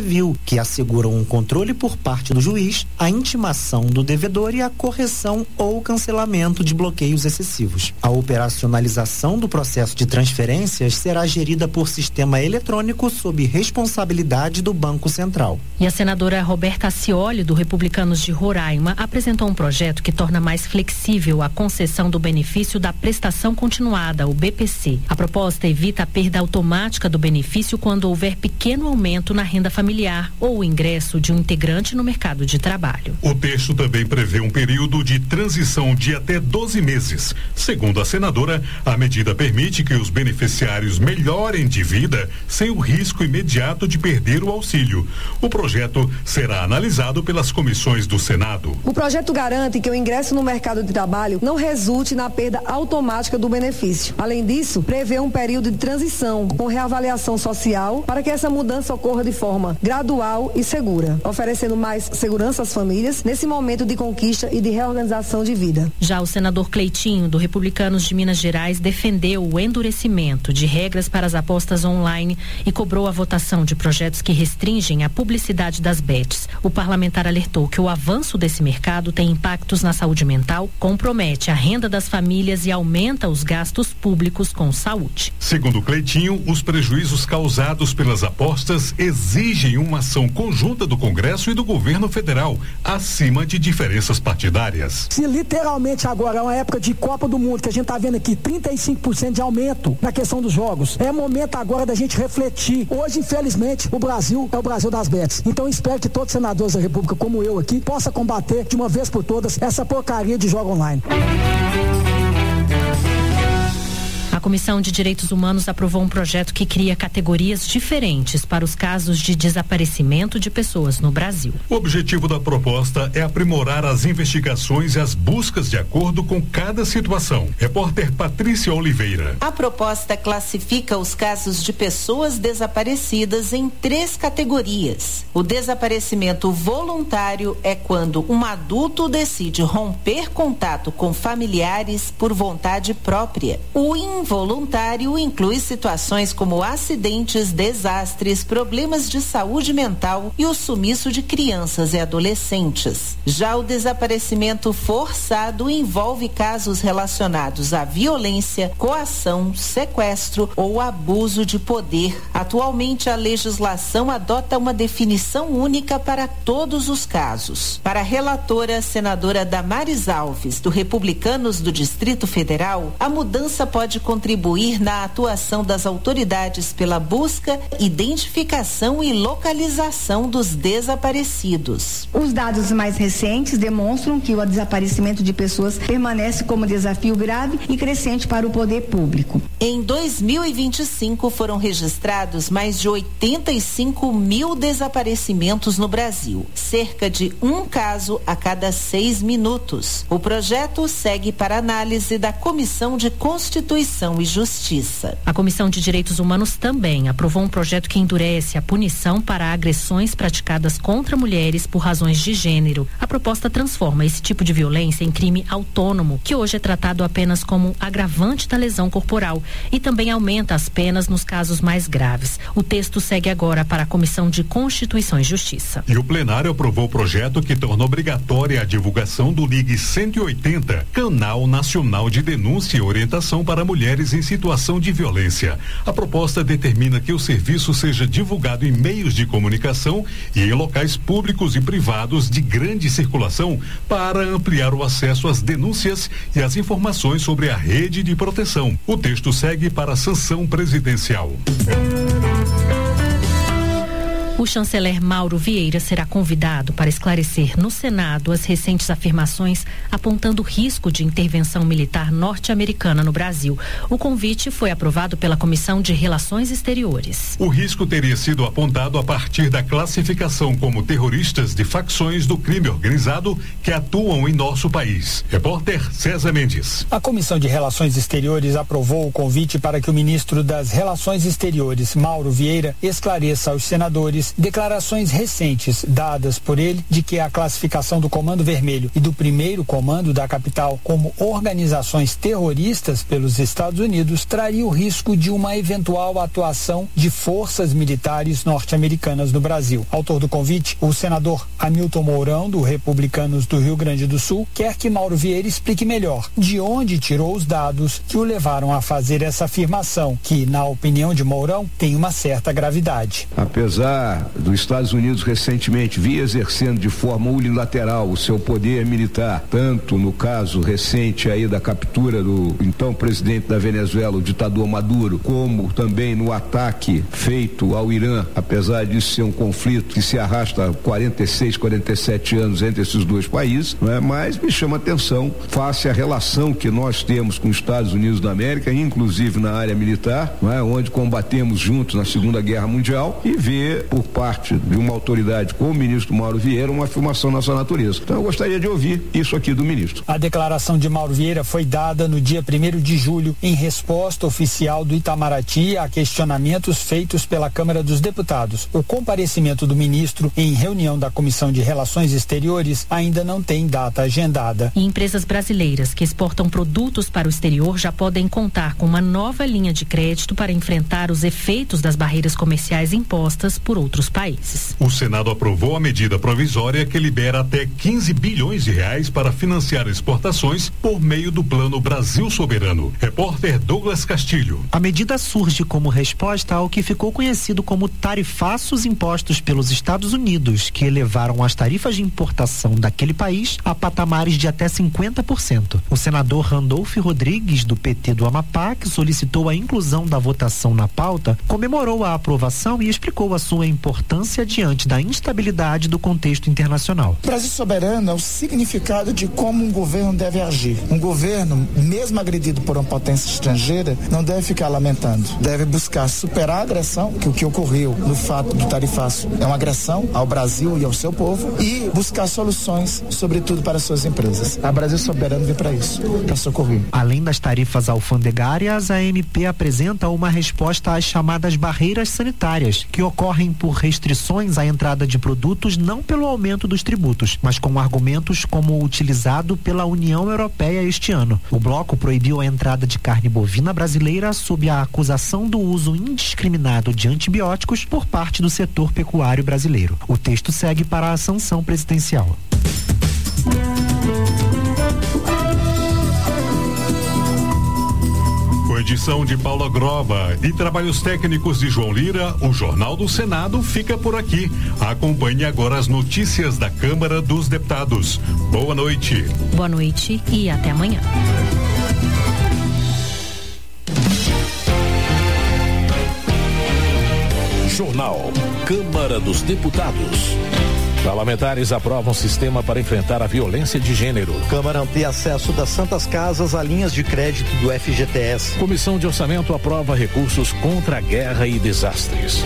civil, que asseguram um controle por parte do juiz, a intimação do devedor e a correção ou cancelamento de bloqueios excessivos. A operacionalização do processo de transferências será gerida por sistema eletrônico sob responsabilidade do Banco Central. E a senadora Roberta Acioli, do Republicanos de Roraima, apresentou um projeto que torna mais flexível a concessão do benefício da prestação continuada, o B P C. A proposta evita a perda automática do benefício quando houver pequeno aumento na renda familiar ou o ingresso de um integrante no mercado de trabalho. O texto também prevê um período de transição de até doze meses. Segundo a senadora, a medida permite que os beneficiários melhorem de vida sem o risco imediato de perder o auxílio. O projeto será analisado pelas comissões do Senado. O projeto garante que o ingresso no mercado de trabalho não resulte na perda automática do benefício. Além disso, prevê um período de transição com reavaliação social para que essa mudança ocorra de forma gradual e segura, oferecendo mais segurança às famílias nesse momento de conquista e de reorganização de vida. Já o senador Cleitinho, do Republicanos de Minas Gerais, defendeu o endurecimento de regras para as apostas online e cobrou a votação de projetos que restringem a publicidade das bets. O parlamentar alertou que o avanço desse mercado tem impactos na saúde mental, compromete a renda das famílias e aumenta os gastos públicos com saúde. Segundo Cleitinho, os prejuízos causados pelas apostas exigem uma ação conjunta do Congresso e do governo federal, acima de diferenças partidárias. Se literalmente agora é uma época de Copa do Mundo, que a gente está vendo aqui trinta e cinco por cento de aumento na questão dos jogos, é momento agora da gente refletir. Hoje, infelizmente, o Brasil é o Brasil das bets. Então, espero que todos os senadores da República, como eu aqui, possa combater de uma vez por todas essa porcaria de jogo online. A Comissão de Direitos Humanos aprovou um projeto que cria categorias diferentes para os casos de desaparecimento de pessoas no Brasil. O objetivo da proposta é aprimorar as investigações e as buscas de acordo com cada situação. Repórter Patrícia Oliveira. A proposta classifica os casos de pessoas desaparecidas em três categorias. O desaparecimento voluntário é quando um adulto decide romper contato com familiares por vontade própria. O involuntário inclui situações como acidentes, desastres, problemas de saúde mental e o sumiço de crianças e adolescentes. Já o desaparecimento forçado envolve casos relacionados à violência, coação, sequestro ou abuso de poder. Atualmente, a legislação adota uma definição única para todos os casos. Para a relatora, senadora Damares Alves, do Republicanos do Distrito Federal, a mudança pode contribuir na atuação das autoridades pela busca, identificação e localização dos desaparecidos. Os dados mais recentes demonstram que o desaparecimento de pessoas permanece como desafio grave e crescente para o poder público. Em dois mil e vinte e cinco foram registrados mais de oitenta e cinco mil desaparecimentos no Brasil, cerca de um caso a cada seis minutos. O projeto segue para análise da Comissão de Constituição e Justiça. A Comissão de Direitos Humanos também aprovou um projeto que endurece a punição para agressões praticadas contra mulheres por razões de gênero. A proposta transforma esse tipo de violência em crime autônomo, que hoje é tratado apenas como agravante da lesão corporal, e também aumenta as penas nos casos mais graves. O texto segue agora para a Comissão de Constituição e Justiça. E o plenário aprovou o projeto que torna obrigatória a divulgação do Ligue cento e oitenta, Canal Nacional de Denúncia e Orientação para Mulheres em situação de violência. A proposta determina que o serviço seja divulgado em meios de comunicação e em locais públicos e privados de grande circulação para ampliar o acesso às denúncias e às informações sobre a rede de proteção. O texto segue para a sanção presidencial. O chanceler Mauro Vieira será convidado para esclarecer no Senado as recentes afirmações apontando o risco de intervenção militar norte-americana no Brasil. O convite foi aprovado pela Comissão de Relações Exteriores. O risco teria sido apontado a partir da classificação como terroristas de facções do crime organizado que atuam em nosso país. Repórter César Mendes. A Comissão de Relações Exteriores aprovou o convite para que o ministro das Relações Exteriores, Mauro Vieira, esclareça aos senadores antes declarações recentes dadas por ele de que a classificação do Comando Vermelho e do primeiro Comando da capital como organizações terroristas pelos Estados Unidos traria o risco de uma eventual atuação de forças militares norte-americanas no Brasil. Autor do convite, o senador Hamilton Mourão, do Republicanos do Rio Grande do Sul, quer que Mauro Vieira explique melhor de onde tirou os dados que o levaram a fazer essa afirmação, que, na opinião de Mourão, tem uma certa gravidade. Apesar dos Estados Unidos recentemente vir exercendo de forma unilateral o seu poder militar, tanto no caso recente aí da captura do então presidente da Venezuela, o ditador Maduro, como também no ataque feito ao Irã, apesar disso ser um conflito que se arrasta há quarenta e seis, quarenta e sete anos entre esses dois países, não é? Mas me chama a atenção face à relação que nós temos com os Estados Unidos da América, inclusive na área militar, não é? Onde combatemos juntos na Segunda Guerra Mundial, e ver por parte de uma autoridade como o ministro Mauro Vieira uma afirmação nessa natureza. Então eu gostaria de ouvir isso aqui do ministro. A declaração de Mauro Vieira foi dada no dia primeiro de julho em resposta oficial do Itamaraty a questionamentos feitos pela Câmara dos Deputados. O comparecimento do ministro em reunião da Comissão de Relações Exteriores ainda não tem data agendada. E empresas brasileiras que exportam produtos para o exterior já podem contar com uma nova linha de crédito para enfrentar os efeitos das barreiras comerciais impostas por outros países. O Senado aprovou a medida provisória que libera até quinze bilhões de reais para financiar exportações por meio do Plano Brasil Soberano. Repórter Douglas Castilho. A medida surge como resposta ao que ficou conhecido como tarifaços impostos pelos Estados Unidos, que elevaram as tarifas de importação daquele país a patamares de até cinquenta por cento. O senador Randolfo Rodrigues, do P T do Amapá, que solicitou a inclusão da votação na pauta, comemorou a aprovação e explicou a sua importância diante da instabilidade do contexto internacional. Brasil soberano é o significado de como um governo deve agir. Um governo, mesmo agredido por uma potência estrangeira, não deve ficar lamentando. Deve buscar superar a agressão, que o que ocorreu no fato do tarifaço é uma agressão ao Brasil e ao seu povo, e buscar soluções, sobretudo para suas empresas. A Brasil soberano vem para isso, para socorrer. Além das tarifas alfandegárias, a M P apresenta uma resposta às chamadas barreiras sanitárias, que ocorrem por restrições à entrada de produtos não pelo aumento dos tributos, mas com argumentos como o utilizado pela União Europeia este ano. O bloco proibiu a entrada de carne bovina brasileira sob a acusação do uso indiscriminado de antibióticos por parte do setor pecuário brasileiro. O texto segue para a sanção presidencial. Com edição de Paula Grova e trabalhos técnicos de João Lira, o Jornal do Senado fica por aqui. Acompanhe agora as notícias da Câmara dos Deputados. Boa noite. Boa noite e até amanhã. Jornal Câmara dos Deputados. Parlamentares aprovam sistema para enfrentar a violência de gênero. Câmara amplia acesso das Santas Casas a linhas de crédito do F G T S. Comissão de Orçamento aprova recursos contra a guerra e desastres.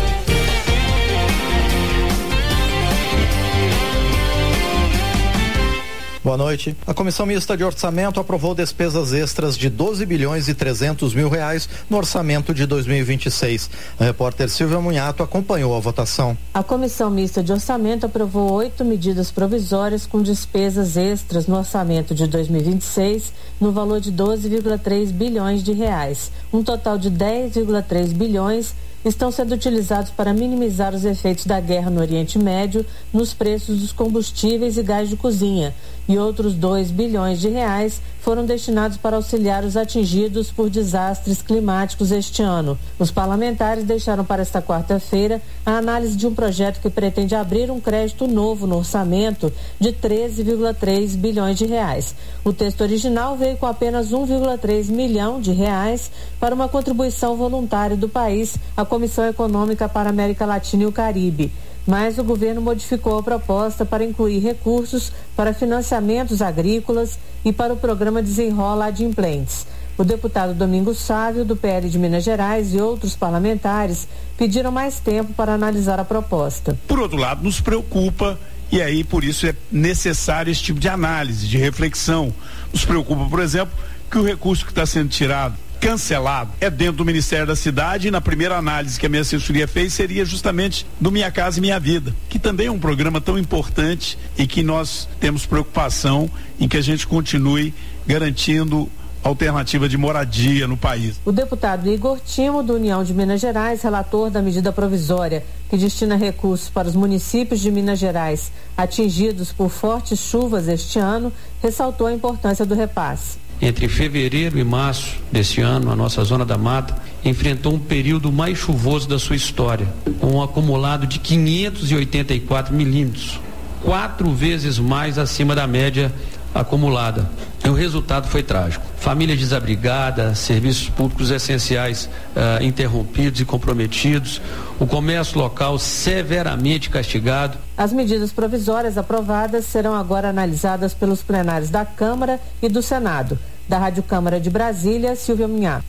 Boa noite. A Comissão Mista de Orçamento aprovou despesas extras de doze bilhões e trezentos mil reais no orçamento de dois mil e vinte e seis. A repórter Silvia Munhato acompanhou a votação. A Comissão Mista de Orçamento aprovou oito medidas provisórias com despesas extras no orçamento de dois mil e vinte e seis no valor de doze vírgula três bilhões de reais. Um total de dez vírgula três bilhões estão sendo utilizados para minimizar os efeitos da guerra no Oriente Médio nos preços dos combustíveis e gás de cozinha, e outros dois bilhões de reais foram destinados para auxiliar os atingidos por desastres climáticos este ano. Os parlamentares deixaram para esta quarta-feira a análise de um projeto que pretende abrir um crédito novo no orçamento de treze vírgula três bilhões de reais. O texto original veio com apenas um vírgula três milhão de reais para uma contribuição voluntária do país à Comissão Econômica para a América Latina e o Caribe. Mas o governo modificou a proposta para incluir recursos para financiamentos agrícolas e para o programa Desenrola Adimplentes. O deputado Domingos Sávio, do P L de Minas Gerais, e outros parlamentares pediram mais tempo para analisar a proposta. Por outro lado, nos preocupa E aí, por isso, é necessário esse tipo de análise, de reflexão. Nos preocupa, por exemplo, que o recurso que está sendo tirado, cancelado, é dentro do Ministério da Cidade, e na primeira análise que a minha assessoria fez seria justamente do Minha Casa Minha Vida, que também é um programa tão importante e que nós temos preocupação em que a gente continue garantindo alternativa de moradia no país. O deputado Igor Timo, do União de Minas Gerais, relator da medida provisória que destina recursos para os municípios de Minas Gerais atingidos por fortes chuvas este ano, ressaltou a importância do repasse. Entre fevereiro e março desse ano, a nossa Zona da Mata enfrentou um período mais chuvoso da sua história, com um acumulado de quinhentos e oitenta e quatro milímetros, quatro vezes mais acima da média acumulada. E o resultado foi trágico. Famílias desabrigadas, serviços públicos essenciais uh, interrompidos e comprometidos, o comércio local severamente castigado. As medidas provisórias aprovadas serão agora analisadas pelos plenários da Câmara e do Senado. Da Rádio Câmara de Brasília, Silvia Minhato.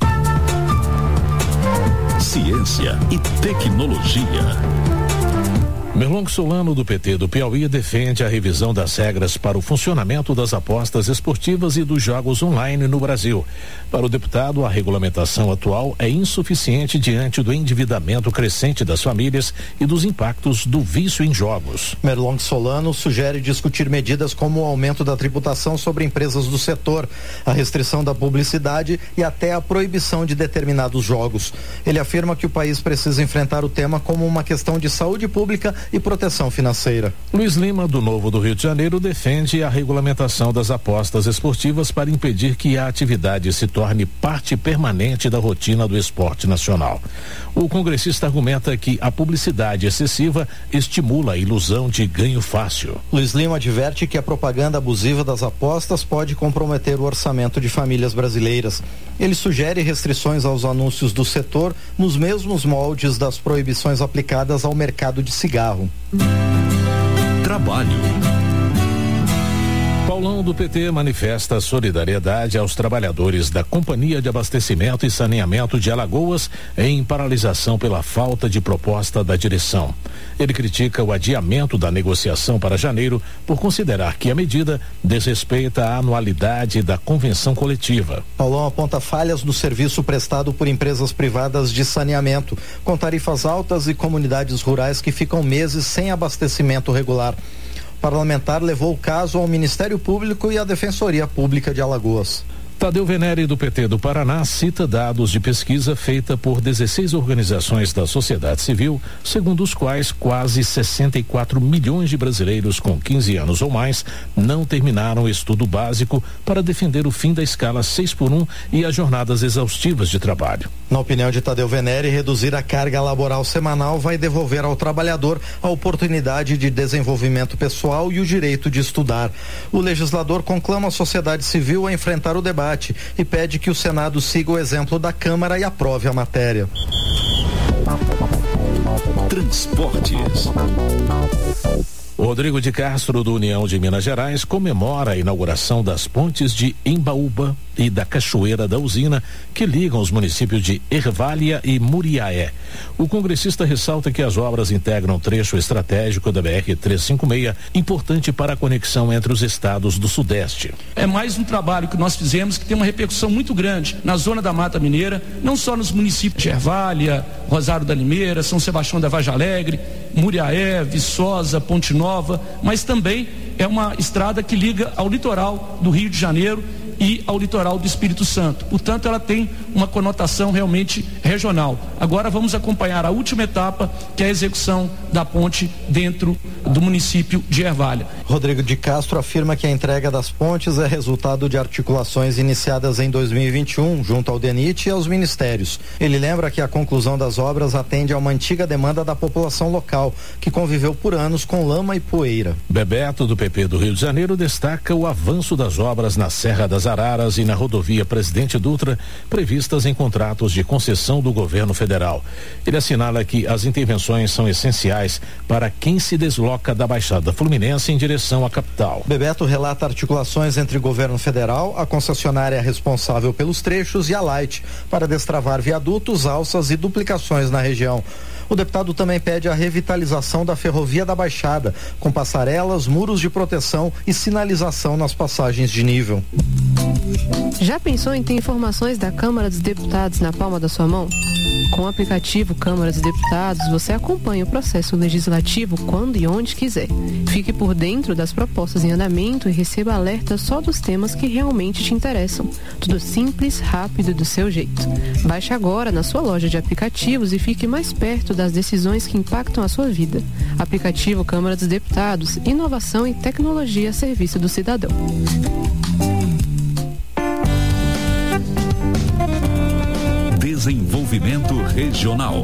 Ciência e tecnologia. Merlong Solano, do P T do Piauí, defende a revisão das regras para o funcionamento das apostas esportivas e dos jogos online no Brasil. Para o deputado, a regulamentação atual é insuficiente diante do endividamento crescente das famílias e dos impactos do vício em jogos. Merlong Solano sugere discutir medidas como o aumento da tributação sobre empresas do setor, a restrição da publicidade e até a proibição de determinados jogos. Ele afirma que o país precisa enfrentar o tema como uma questão de saúde pública e proteção financeira. Luiz Lima, do Novo do Rio de Janeiro, defende a regulamentação das apostas esportivas para impedir que a atividade se torne parte permanente da rotina do esporte nacional. O congressista argumenta que a publicidade excessiva estimula a ilusão de ganho fácil. Luiz Lima adverte que a propaganda abusiva das apostas pode comprometer o orçamento de famílias brasileiras. Ele sugere restrições aos anúncios do setor nos mesmos moldes das proibições aplicadas ao mercado de cigarro. Trabalho. Paulão, do P T, manifesta solidariedade aos trabalhadores da Companhia de Abastecimento e Saneamento de Alagoas em paralisação pela falta de proposta da direção. Ele critica o adiamento da negociação para janeiro por considerar que a medida desrespeita a anualidade da convenção coletiva. Paulão aponta falhas no serviço prestado por empresas privadas de saneamento, com tarifas altas e comunidades rurais que ficam meses sem abastecimento regular. O parlamentar levou o caso ao Ministério Público e à Defensoria Pública de Alagoas. Tadeu Venere, do P T do Paraná, cita dados de pesquisa feita por dezesseis organizações da sociedade civil, segundo os quais quase sessenta e quatro milhões de brasileiros com quinze anos ou mais não terminaram o estudo básico para defender o fim da escala seis por um e as jornadas exaustivas de trabalho. Na opinião de Tadeu Venere, reduzir a carga laboral semanal vai devolver ao trabalhador a oportunidade de desenvolvimento pessoal e o direito de estudar. O legislador conclama a sociedade civil a enfrentar o debate e pede que o Senado siga o exemplo da Câmara e aprove a matéria. Transportes. O Rodrigo de Castro, do União de Minas Gerais, comemora a inauguração das pontes de Embaúba e da Cachoeira da Usina, que ligam os municípios de Ervália e Muriaé. O congressista ressalta que as obras integram um trecho estratégico da B R trezentos e cinquenta e seis, importante para a conexão entre os estados do Sudeste. É mais um trabalho que nós fizemos que tem uma repercussão muito grande na zona da Mata Mineira, não só nos municípios de Ervália, Rosário da Limeira, São Sebastião da Vargem Alegre, Muriaé, Viçosa, Ponte Nova, mas também é uma estrada que liga ao litoral do Rio de Janeiro e ao litoral do Espírito Santo. Portanto, ela tem uma conotação realmente regional. Agora vamos acompanhar a última etapa, que é a execução da ponte dentro do município de Ervália. Rodrigo de Castro afirma que a entrega das pontes é resultado de articulações iniciadas em dois mil e vinte e um junto ao DENIT e aos ministérios. Ele lembra que a conclusão das obras atende a uma antiga demanda da população local, que conviveu por anos com lama e poeira. Bebeto, do P P do Rio de Janeiro, destaca o avanço das obras na Serra das Araras e na rodovia Presidente Dutra, previstas em contratos de concessão do governo federal. Ele assinala que as intervenções são essenciais para quem se desloca da Baixada Fluminense em direção direção à capital. Bebeto relata articulações entre o governo federal, a concessionária responsável pelos trechos e a Light para destravar viadutos, alças e duplicações na região. O deputado também pede a revitalização da ferrovia da Baixada, com passarelas, muros de proteção e sinalização nas passagens de nível. Já pensou em ter informações da Câmara dos Deputados na palma da sua mão? Com o aplicativo Câmara dos Deputados, você acompanha o processo legislativo quando e onde quiser. Fique por dentro das propostas em andamento e receba alertas só dos temas que realmente te interessam. Tudo simples, rápido e do seu jeito. Baixe agora na sua loja de aplicativos e fique mais perto das decisões que impactam a sua vida. Aplicativo Câmara dos Deputados, inovação e tecnologia a serviço do cidadão. Desenvolvimento Regional.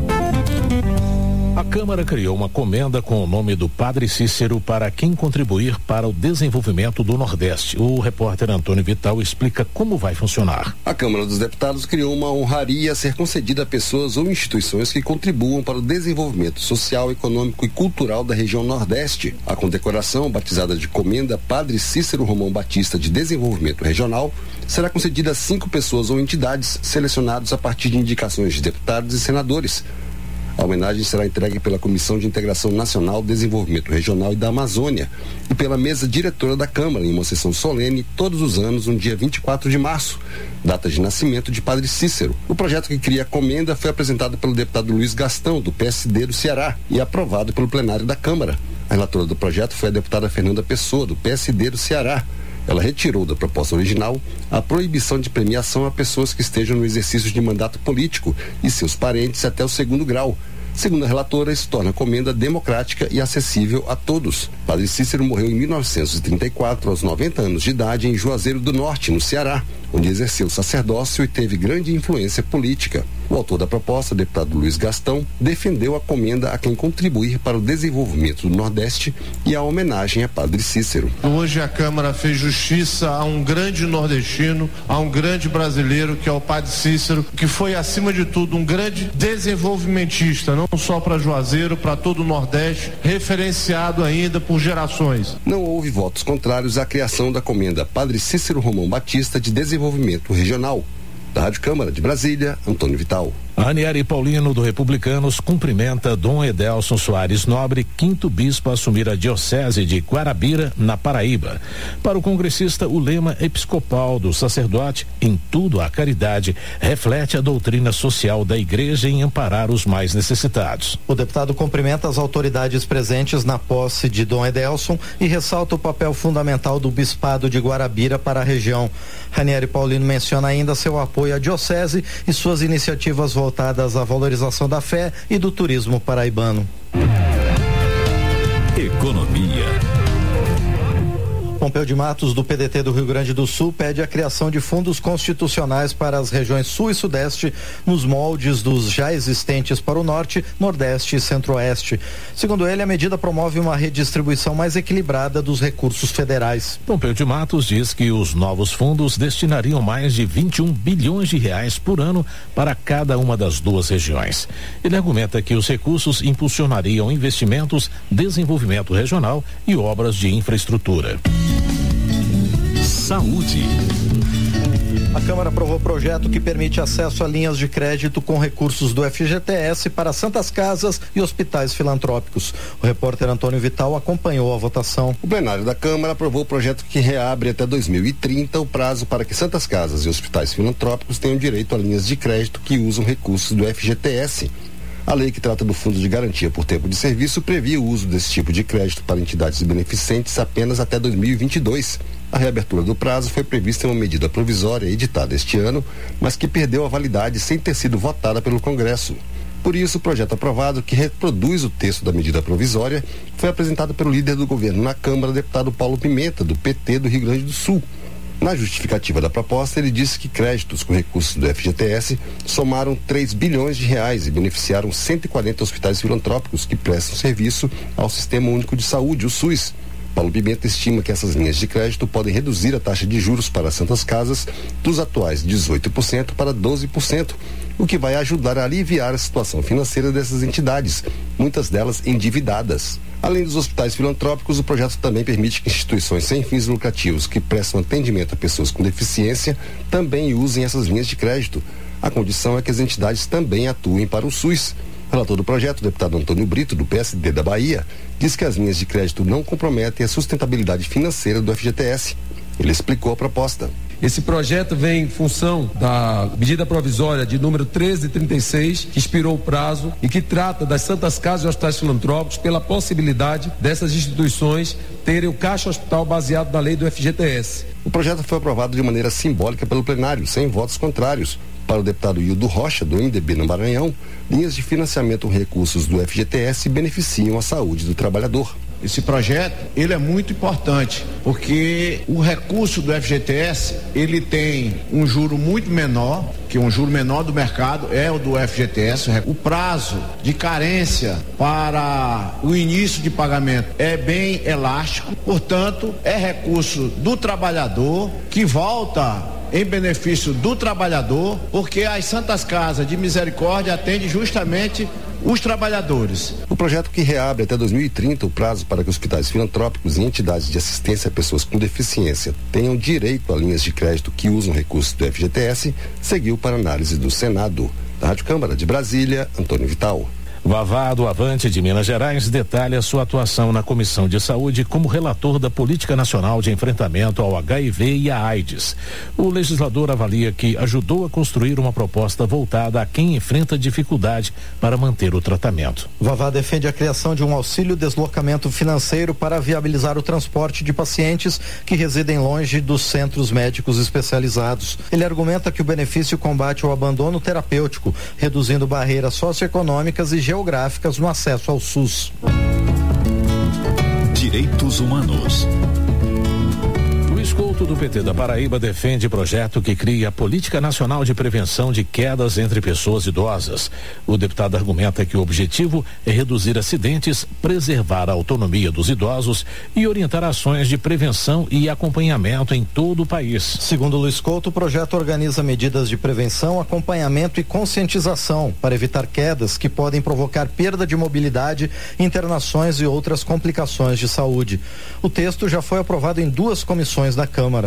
A Câmara criou uma comenda com o nome do Padre Cícero para quem contribuir para o desenvolvimento do Nordeste. O repórter Antônio Vital explica como vai funcionar. A Câmara dos Deputados criou uma honraria a ser concedida a pessoas ou instituições que contribuam para o desenvolvimento social, econômico e cultural da região Nordeste. A condecoração, batizada de Comenda Padre Cícero Romão Batista de Desenvolvimento Regional, será concedida a cinco pessoas ou entidades selecionadas a partir de indicações de deputados e senadores. A homenagem será entregue pela Comissão de Integração Nacional, Desenvolvimento Regional e da Amazônia e pela mesa diretora da Câmara, em uma sessão solene todos os anos, no dia vinte e quatro de março, data de nascimento de Padre Cícero. O projeto que cria a comenda foi apresentado pelo deputado Luiz Gastão, do P S D do Ceará, e aprovado pelo plenário da Câmara. A relatora do projeto foi a deputada Fernanda Pessoa, do P S D do Ceará. Ela retirou da proposta original a proibição de premiação a pessoas que estejam no exercício de mandato político e seus parentes até o segundo grau. Segundo a relatora, isso torna a comenda democrática e acessível a todos. Padre Cícero morreu em mil novecentos e trinta e quatro, aos noventa anos de idade, em Juazeiro do Norte, no Ceará, onde exerceu sacerdócio e teve grande influência política. O autor da proposta, deputado Luiz Gastão, defendeu a comenda a quem contribuir para o desenvolvimento do Nordeste e a homenagem a Padre Cícero. Hoje a Câmara fez justiça a um grande nordestino, a um grande brasileiro, que é o Padre Cícero, que foi, acima de tudo, um grande desenvolvimentista, não só para Juazeiro, para todo o Nordeste, referenciado ainda por gerações. Não houve votos contrários à criação da comenda Padre Cícero Romão Batista de Desenvolvimento Regional. Da Rádio Câmara de Brasília, Antônio Vital. Aniele Paulino, do Republicanos, cumprimenta Dom Edelson Soares Nobre, quinto bispo a assumir a diocese de Guarabira, na Paraíba. Para o congressista, o lema episcopal do sacerdote, em tudo a caridade, reflete a doutrina social da igreja em amparar os mais necessitados. O deputado cumprimenta as autoridades presentes na posse de Dom Edelson e ressalta o papel fundamental do bispado de Guarabira para a região. Aniele Paulino menciona ainda seu apoio à diocese e suas iniciativas voltadas à valorização da fé e do turismo paraibano. Economia. Pompeu de Matos, do P D T do Rio Grande do Sul, pede a criação de fundos constitucionais para as regiões Sul e Sudeste, nos moldes dos já existentes para o Norte, Nordeste e Centro-Oeste. Segundo ele, a medida promove uma redistribuição mais equilibrada dos recursos federais. Pompeu de Matos diz que os novos fundos destinariam mais de vinte e um bilhões de reais por ano para cada uma das duas regiões. Ele argumenta que os recursos impulsionariam investimentos, desenvolvimento regional e obras de infraestrutura. Saúde. A Câmara aprovou projeto que permite acesso a linhas de crédito com recursos do F G T S para santas casas e hospitais filantrópicos. O repórter Antônio Vital acompanhou a votação. O plenário da Câmara aprovou o projeto que reabre até dois mil e trinta o prazo para que santas casas e hospitais filantrópicos tenham direito a linhas de crédito que usam recursos do F G T S. A lei que trata do Fundo de Garantia por Tempo de Serviço previa o uso desse tipo de crédito para entidades beneficentes apenas até dois mil e vinte e dois. A reabertura do prazo foi prevista em uma medida provisória editada este ano, mas que perdeu a validade sem ter sido votada pelo Congresso. Por isso, o projeto aprovado, que reproduz o texto da medida provisória, foi apresentado pelo líder do governo na Câmara, deputado Paulo Pimenta, do P T do Rio Grande do Sul. Na justificativa da proposta, ele disse que créditos com recursos do F G T S somaram três bilhões de reais e beneficiaram cento e quarenta hospitais filantrópicos que prestam serviço ao Sistema Único de Saúde, o SUS. Paulo Pimenta estima que essas linhas de crédito podem reduzir a taxa de juros para as santas casas dos atuais dezoito por cento para doze por cento, o que vai ajudar a aliviar a situação financeira dessas entidades, muitas delas endividadas. Além dos hospitais filantrópicos, o projeto também permite que instituições sem fins lucrativos que prestam atendimento a pessoas com deficiência também usem essas linhas de crédito. A condição é que as entidades também atuem para o SUS. O relator do projeto, o deputado Antônio Brito, do P S D da Bahia, diz que as linhas de crédito não comprometem a sustentabilidade financeira do F G T S. Ele explicou a proposta. Esse projeto vem em função da medida provisória de número treze trinta e seis, que expirou o prazo e que trata das santas casas e hospitais filantrópicos pela possibilidade dessas instituições terem o caixa hospital baseado na lei do F G T S. O projeto foi aprovado de maneira simbólica pelo plenário, sem votos contrários. Para o deputado Hildo Rocha, do M D B no Maranhão, linhas de financiamento com recursos do F G T S beneficiam a saúde do trabalhador. Esse projeto, ele é muito importante, porque o recurso do F G T S, ele tem um juro muito menor, que um juro menor do mercado é o do F G T S. O prazo de carência para o início de pagamento é bem elástico, portanto, é recurso do trabalhador que volta em benefício do trabalhador, porque as Santas Casas de Misericórdia atendem justamente os trabalhadores. O projeto, que reabre até dois mil e trinta o prazo para que hospitais filantrópicos e entidades de assistência a pessoas com deficiência tenham direito a linhas de crédito que usam recursos do F G T S, seguiu para análise do Senado. Da Rádio Câmara de Brasília, Antônio Vital. Vavá do Avante de Minas Gerais detalha sua atuação na Comissão de Saúde como relator da Política Nacional de Enfrentamento ao H I V e à AIDS. O legislador avalia que ajudou a construir uma proposta voltada a quem enfrenta dificuldade para manter o tratamento. Vavá defende a criação de um auxílio deslocamento financeiro para viabilizar o transporte de pacientes que residem longe dos centros médicos especializados. Ele argumenta que o benefício combate o abandono terapêutico, reduzindo barreiras socioeconômicas e geográficas no acesso ao SUS. Direitos humanos. Luiz Couto, do P T da Paraíba, defende projeto que cria a Política Nacional de Prevenção de Quedas entre Pessoas Idosas. O deputado argumenta que o objetivo é reduzir acidentes, preservar a autonomia dos idosos e orientar ações de prevenção e acompanhamento em todo o país. Segundo Luiz Couto, o projeto organiza medidas de prevenção, acompanhamento e conscientização para evitar quedas que podem provocar perda de mobilidade, internações e outras complicações de saúde. O texto já foi aprovado em duas comissões da Câmara.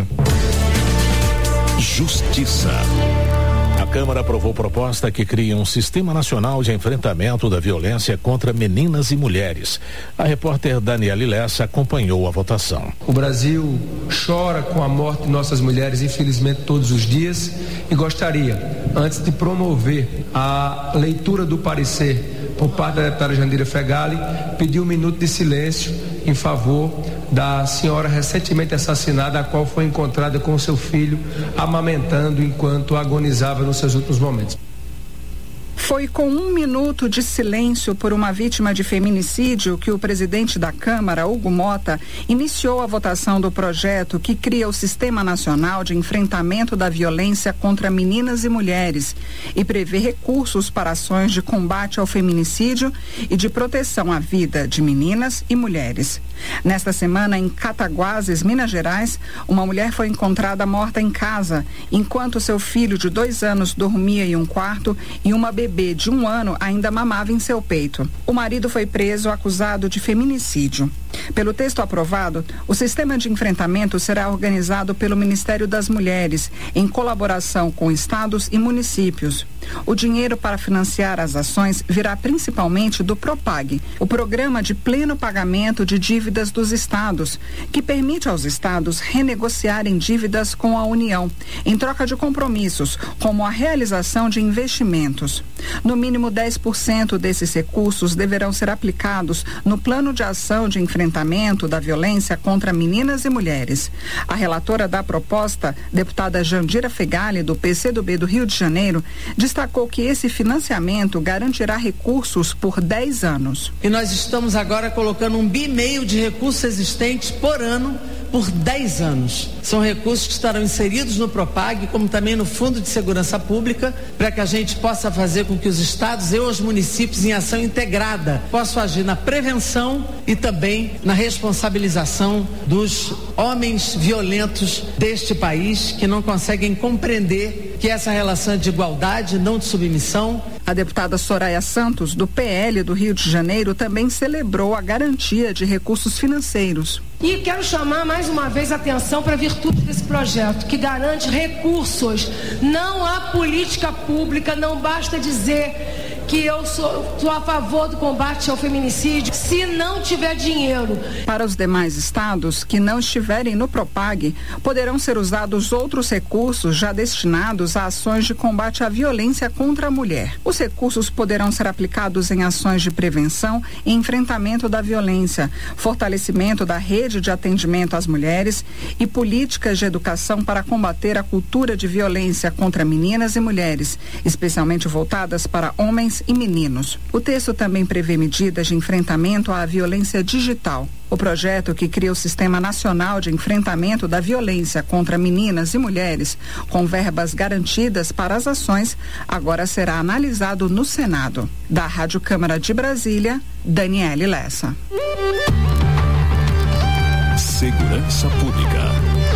Justiça. A Câmara aprovou proposta que cria um Sistema Nacional de Enfrentamento da Violência contra Meninas e Mulheres. A repórter Daniela Lessa acompanhou a votação. O Brasil chora com a morte de nossas mulheres, infelizmente, todos os dias, e gostaria, antes de promover a leitura do parecer por parte da deputada Jandira Fegali, pedir um minuto de silêncio em favor da senhora recentemente assassinada, a qual foi encontrada com seu filho amamentando enquanto agonizava nos seus últimos momentos. Foi com um minuto de silêncio por uma vítima de feminicídio que o presidente da Câmara, Hugo Mota, iniciou a votação do projeto que cria o Sistema Nacional de Enfrentamento da Violência contra Meninas e Mulheres e prevê recursos para ações de combate ao feminicídio e de proteção à vida de meninas e mulheres. Nesta semana, em Cataguases, Minas Gerais, uma mulher foi encontrada morta em casa, enquanto seu filho de dois anos dormia em um quarto e uma bebê de um ano ainda mamava em seu peito. O marido foi preso acusado de feminicídio. Pelo texto aprovado, o sistema de enfrentamento será organizado pelo Ministério das Mulheres, em colaboração com estados e municípios. O dinheiro para financiar as ações virá principalmente do PROPAG, o Programa de Pleno Pagamento de Dívidas dos Estados, que permite aos estados renegociarem dívidas com a União, em troca de compromissos, como a realização de investimentos. No mínimo dez por cento desses recursos deverão ser aplicados no Plano de Ação de Enfrentamento da Violência contra Meninas e Mulheres. A relatora da proposta, deputada Jandira Fegali, do P C do B do Rio de Janeiro, destacou que esse financiamento garantirá recursos por dez anos. E nós estamos agora colocando um bi e meio de recursos existentes por ano por dez anos. São recursos que estarão inseridos no Propag, como também no Fundo de Segurança Pública, para que a gente possa fazer com que os estados e os municípios, em ação integrada, possam agir na prevenção e também na responsabilização dos homens violentos deste país, que não conseguem compreender que essa relação é de igualdade, não de submissão. A deputada Soraya Santos, do P L do Rio de Janeiro, também celebrou a garantia de recursos financeiros. E quero chamar mais uma vez a atenção para a virtude desse projeto, que garante recursos. Não há política pública, não basta dizer que eu sou, sou a favor do combate ao feminicídio, se não tiver dinheiro. Para os demais estados que não estiverem no Propag, poderão ser usados outros recursos já destinados a ações de combate à violência contra a mulher. Os recursos poderão ser aplicados em ações de prevenção e enfrentamento da violência, fortalecimento da rede de atendimento às mulheres e políticas de educação para combater a cultura de violência contra meninas e mulheres, especialmente voltadas para homens e meninos. O texto também prevê medidas de enfrentamento à violência digital. O projeto, que cria o Sistema Nacional de Enfrentamento da Violência contra Meninas e Mulheres, com verbas garantidas para as ações, agora será analisado no Senado. Da Rádio Câmara de Brasília, Daniele Lessa. Segurança Pública.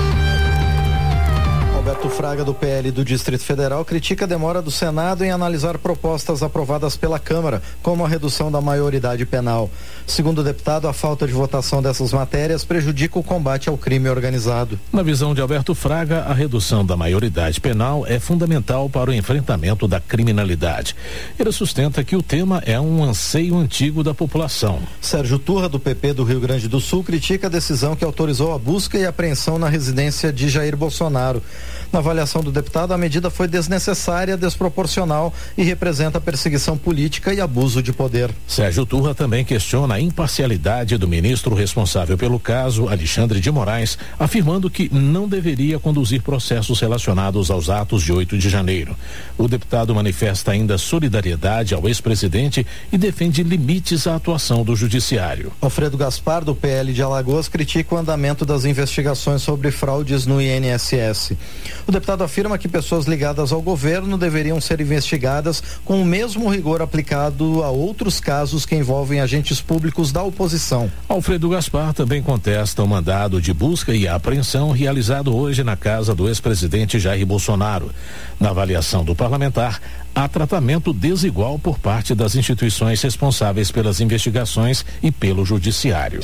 Alberto Fraga, do P L do Distrito Federal, critica a demora do Senado em analisar propostas aprovadas pela Câmara, como a redução da maioridade penal. Segundo o deputado, a falta de votação dessas matérias prejudica o combate ao crime organizado. Na visão de Alberto Fraga, a redução da maioridade penal é fundamental para o enfrentamento da criminalidade. Ele sustenta que o tema é um anseio antigo da população. Sérgio Turra, do P P do Rio Grande do Sul, critica a decisão que autorizou a busca e apreensão na residência de Jair Bolsonaro. Na avaliação do deputado, a medida foi desnecessária, desproporcional e representa perseguição política e abuso de poder. Sérgio Turra também questiona a imparcialidade do ministro responsável pelo caso, Alexandre de Moraes, afirmando que não deveria conduzir processos relacionados aos atos de oito de janeiro. O deputado manifesta ainda solidariedade ao ex-presidente e defende limites à atuação do judiciário. Alfredo Gaspar, do P L de Alagoas, critica o andamento das investigações sobre fraudes no I N S S. O deputado afirma que pessoas ligadas ao governo deveriam ser investigadas com o mesmo rigor aplicado a outros casos que envolvem agentes públicos da oposição. Alfredo Gaspar também contesta o mandado de busca e apreensão realizado hoje na casa do ex-presidente Jair Bolsonaro. Na avaliação do parlamentar, há tratamento desigual por parte das instituições responsáveis pelas investigações e pelo judiciário.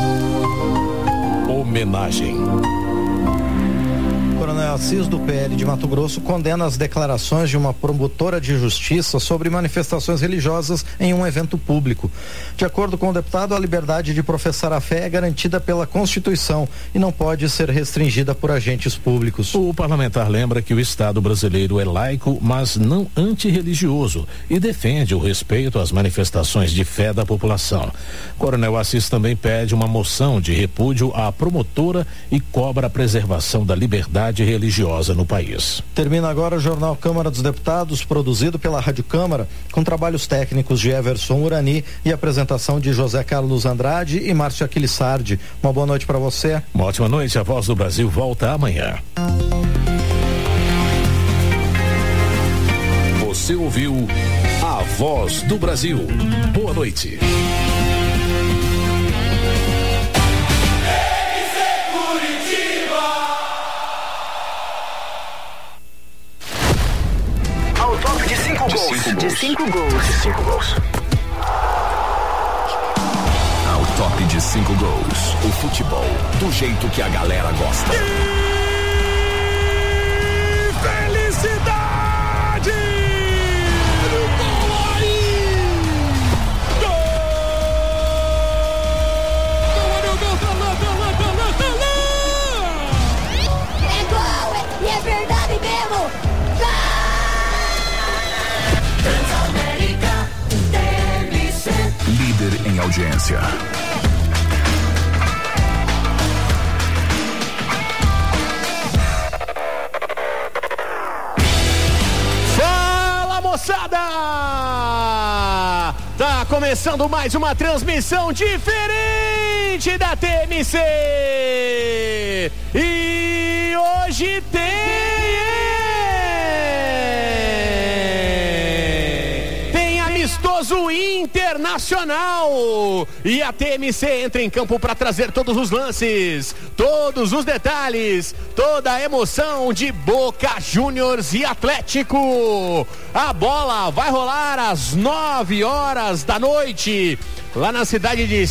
Homenagem. Coronel Assis, do P L de Mato Grosso, condena as declarações de uma promotora de justiça sobre manifestações religiosas em um evento público. De acordo com o deputado, a liberdade de professar a fé é garantida pela Constituição e não pode ser restringida por agentes públicos. O parlamentar lembra que o Estado brasileiro é laico, mas não antirreligioso, e defende o respeito às manifestações de fé da população. Coronel Assis também pede uma moção de repúdio à promotora e cobra a preservação da liberdade religiosa no país. Termina agora o Jornal Câmara dos Deputados, produzido pela Rádio Câmara, com trabalhos técnicos de Everson Urani e apresentação de José Carlos Andrade e Márcio Aquilissardi. Uma boa noite para você. Uma ótima noite. A Voz do Brasil volta amanhã. Você ouviu A Voz do Brasil. Boa noite. De cinco, de cinco gols. De cinco gols. Ao top de cinco gols. O futebol do jeito que a galera gosta. Que felicidade! Gol aí! Gol! Gol, gol, gol, gol, gol, gol, gol, gol! É gol! E é verdade mesmo! Líder em audiência. Fala, moçada! Tá começando mais uma transmissão diferente da T M C. hoje tem... Tem amistoso internacional. E a T M C entra em campo para trazer todos os lances, todos os detalhes, toda a emoção de Boca Juniors e Atlético. A bola vai rolar às nove horas da noite, lá na cidade de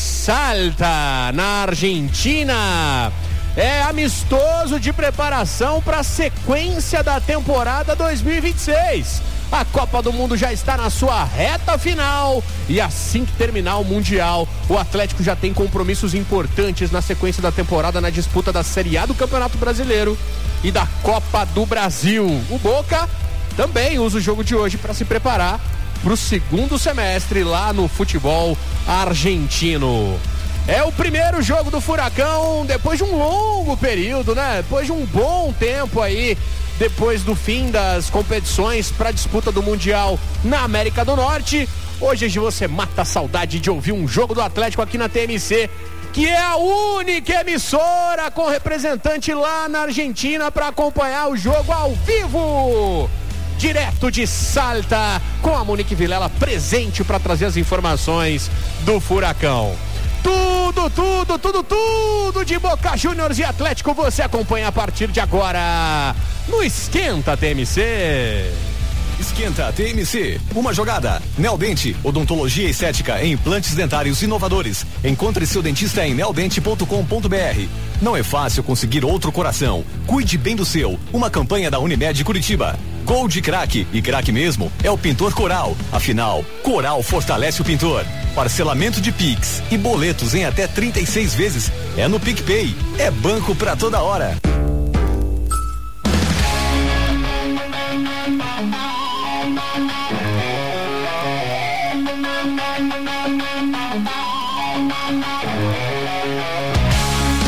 Salta, na Argentina. É amistoso de preparação para a sequência da temporada dois mil e vinte e seis. A Copa do Mundo já está na sua reta final e assim que terminar o Mundial, o Atlético já tem compromissos importantes na sequência da temporada na disputa da Série A do Campeonato Brasileiro e da Copa do Brasil. O Boca também usa o jogo de hoje para se preparar para o segundo semestre lá no futebol argentino. É o primeiro jogo do Furacão depois de um longo período, né? Depois de um bom tempo aí, depois do fim das competições para a disputa do Mundial na América do Norte. Hoje você mata a saudade de ouvir um jogo do Atlético aqui na T M C, que é a única emissora com representante lá na Argentina para acompanhar o jogo ao vivo. Direto de Salta, com a Monique Vilela presente para trazer as informações do Furacão. Tudo, tudo, tudo, tudo de Boca Juniors e Atlético você acompanha a partir de agora no Esquenta T M C. Esquenta T M C, uma jogada. Neodente, odontologia estética em implantes dentários inovadores. Encontre seu dentista em neodente ponto com ponto b r. Não é fácil conseguir outro coração. Cuide bem do seu. Uma campanha da Unimed Curitiba. Gol de craque, e craque mesmo, é o Pintor Coral. Afinal, Coral fortalece o pintor. Parcelamento de Pix e boletos em até trinta e seis vezes. É no PicPay. É banco pra toda hora.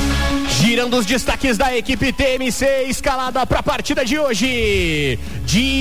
Girando os destaques da equipe T M C, escalada para a partida de hoje. De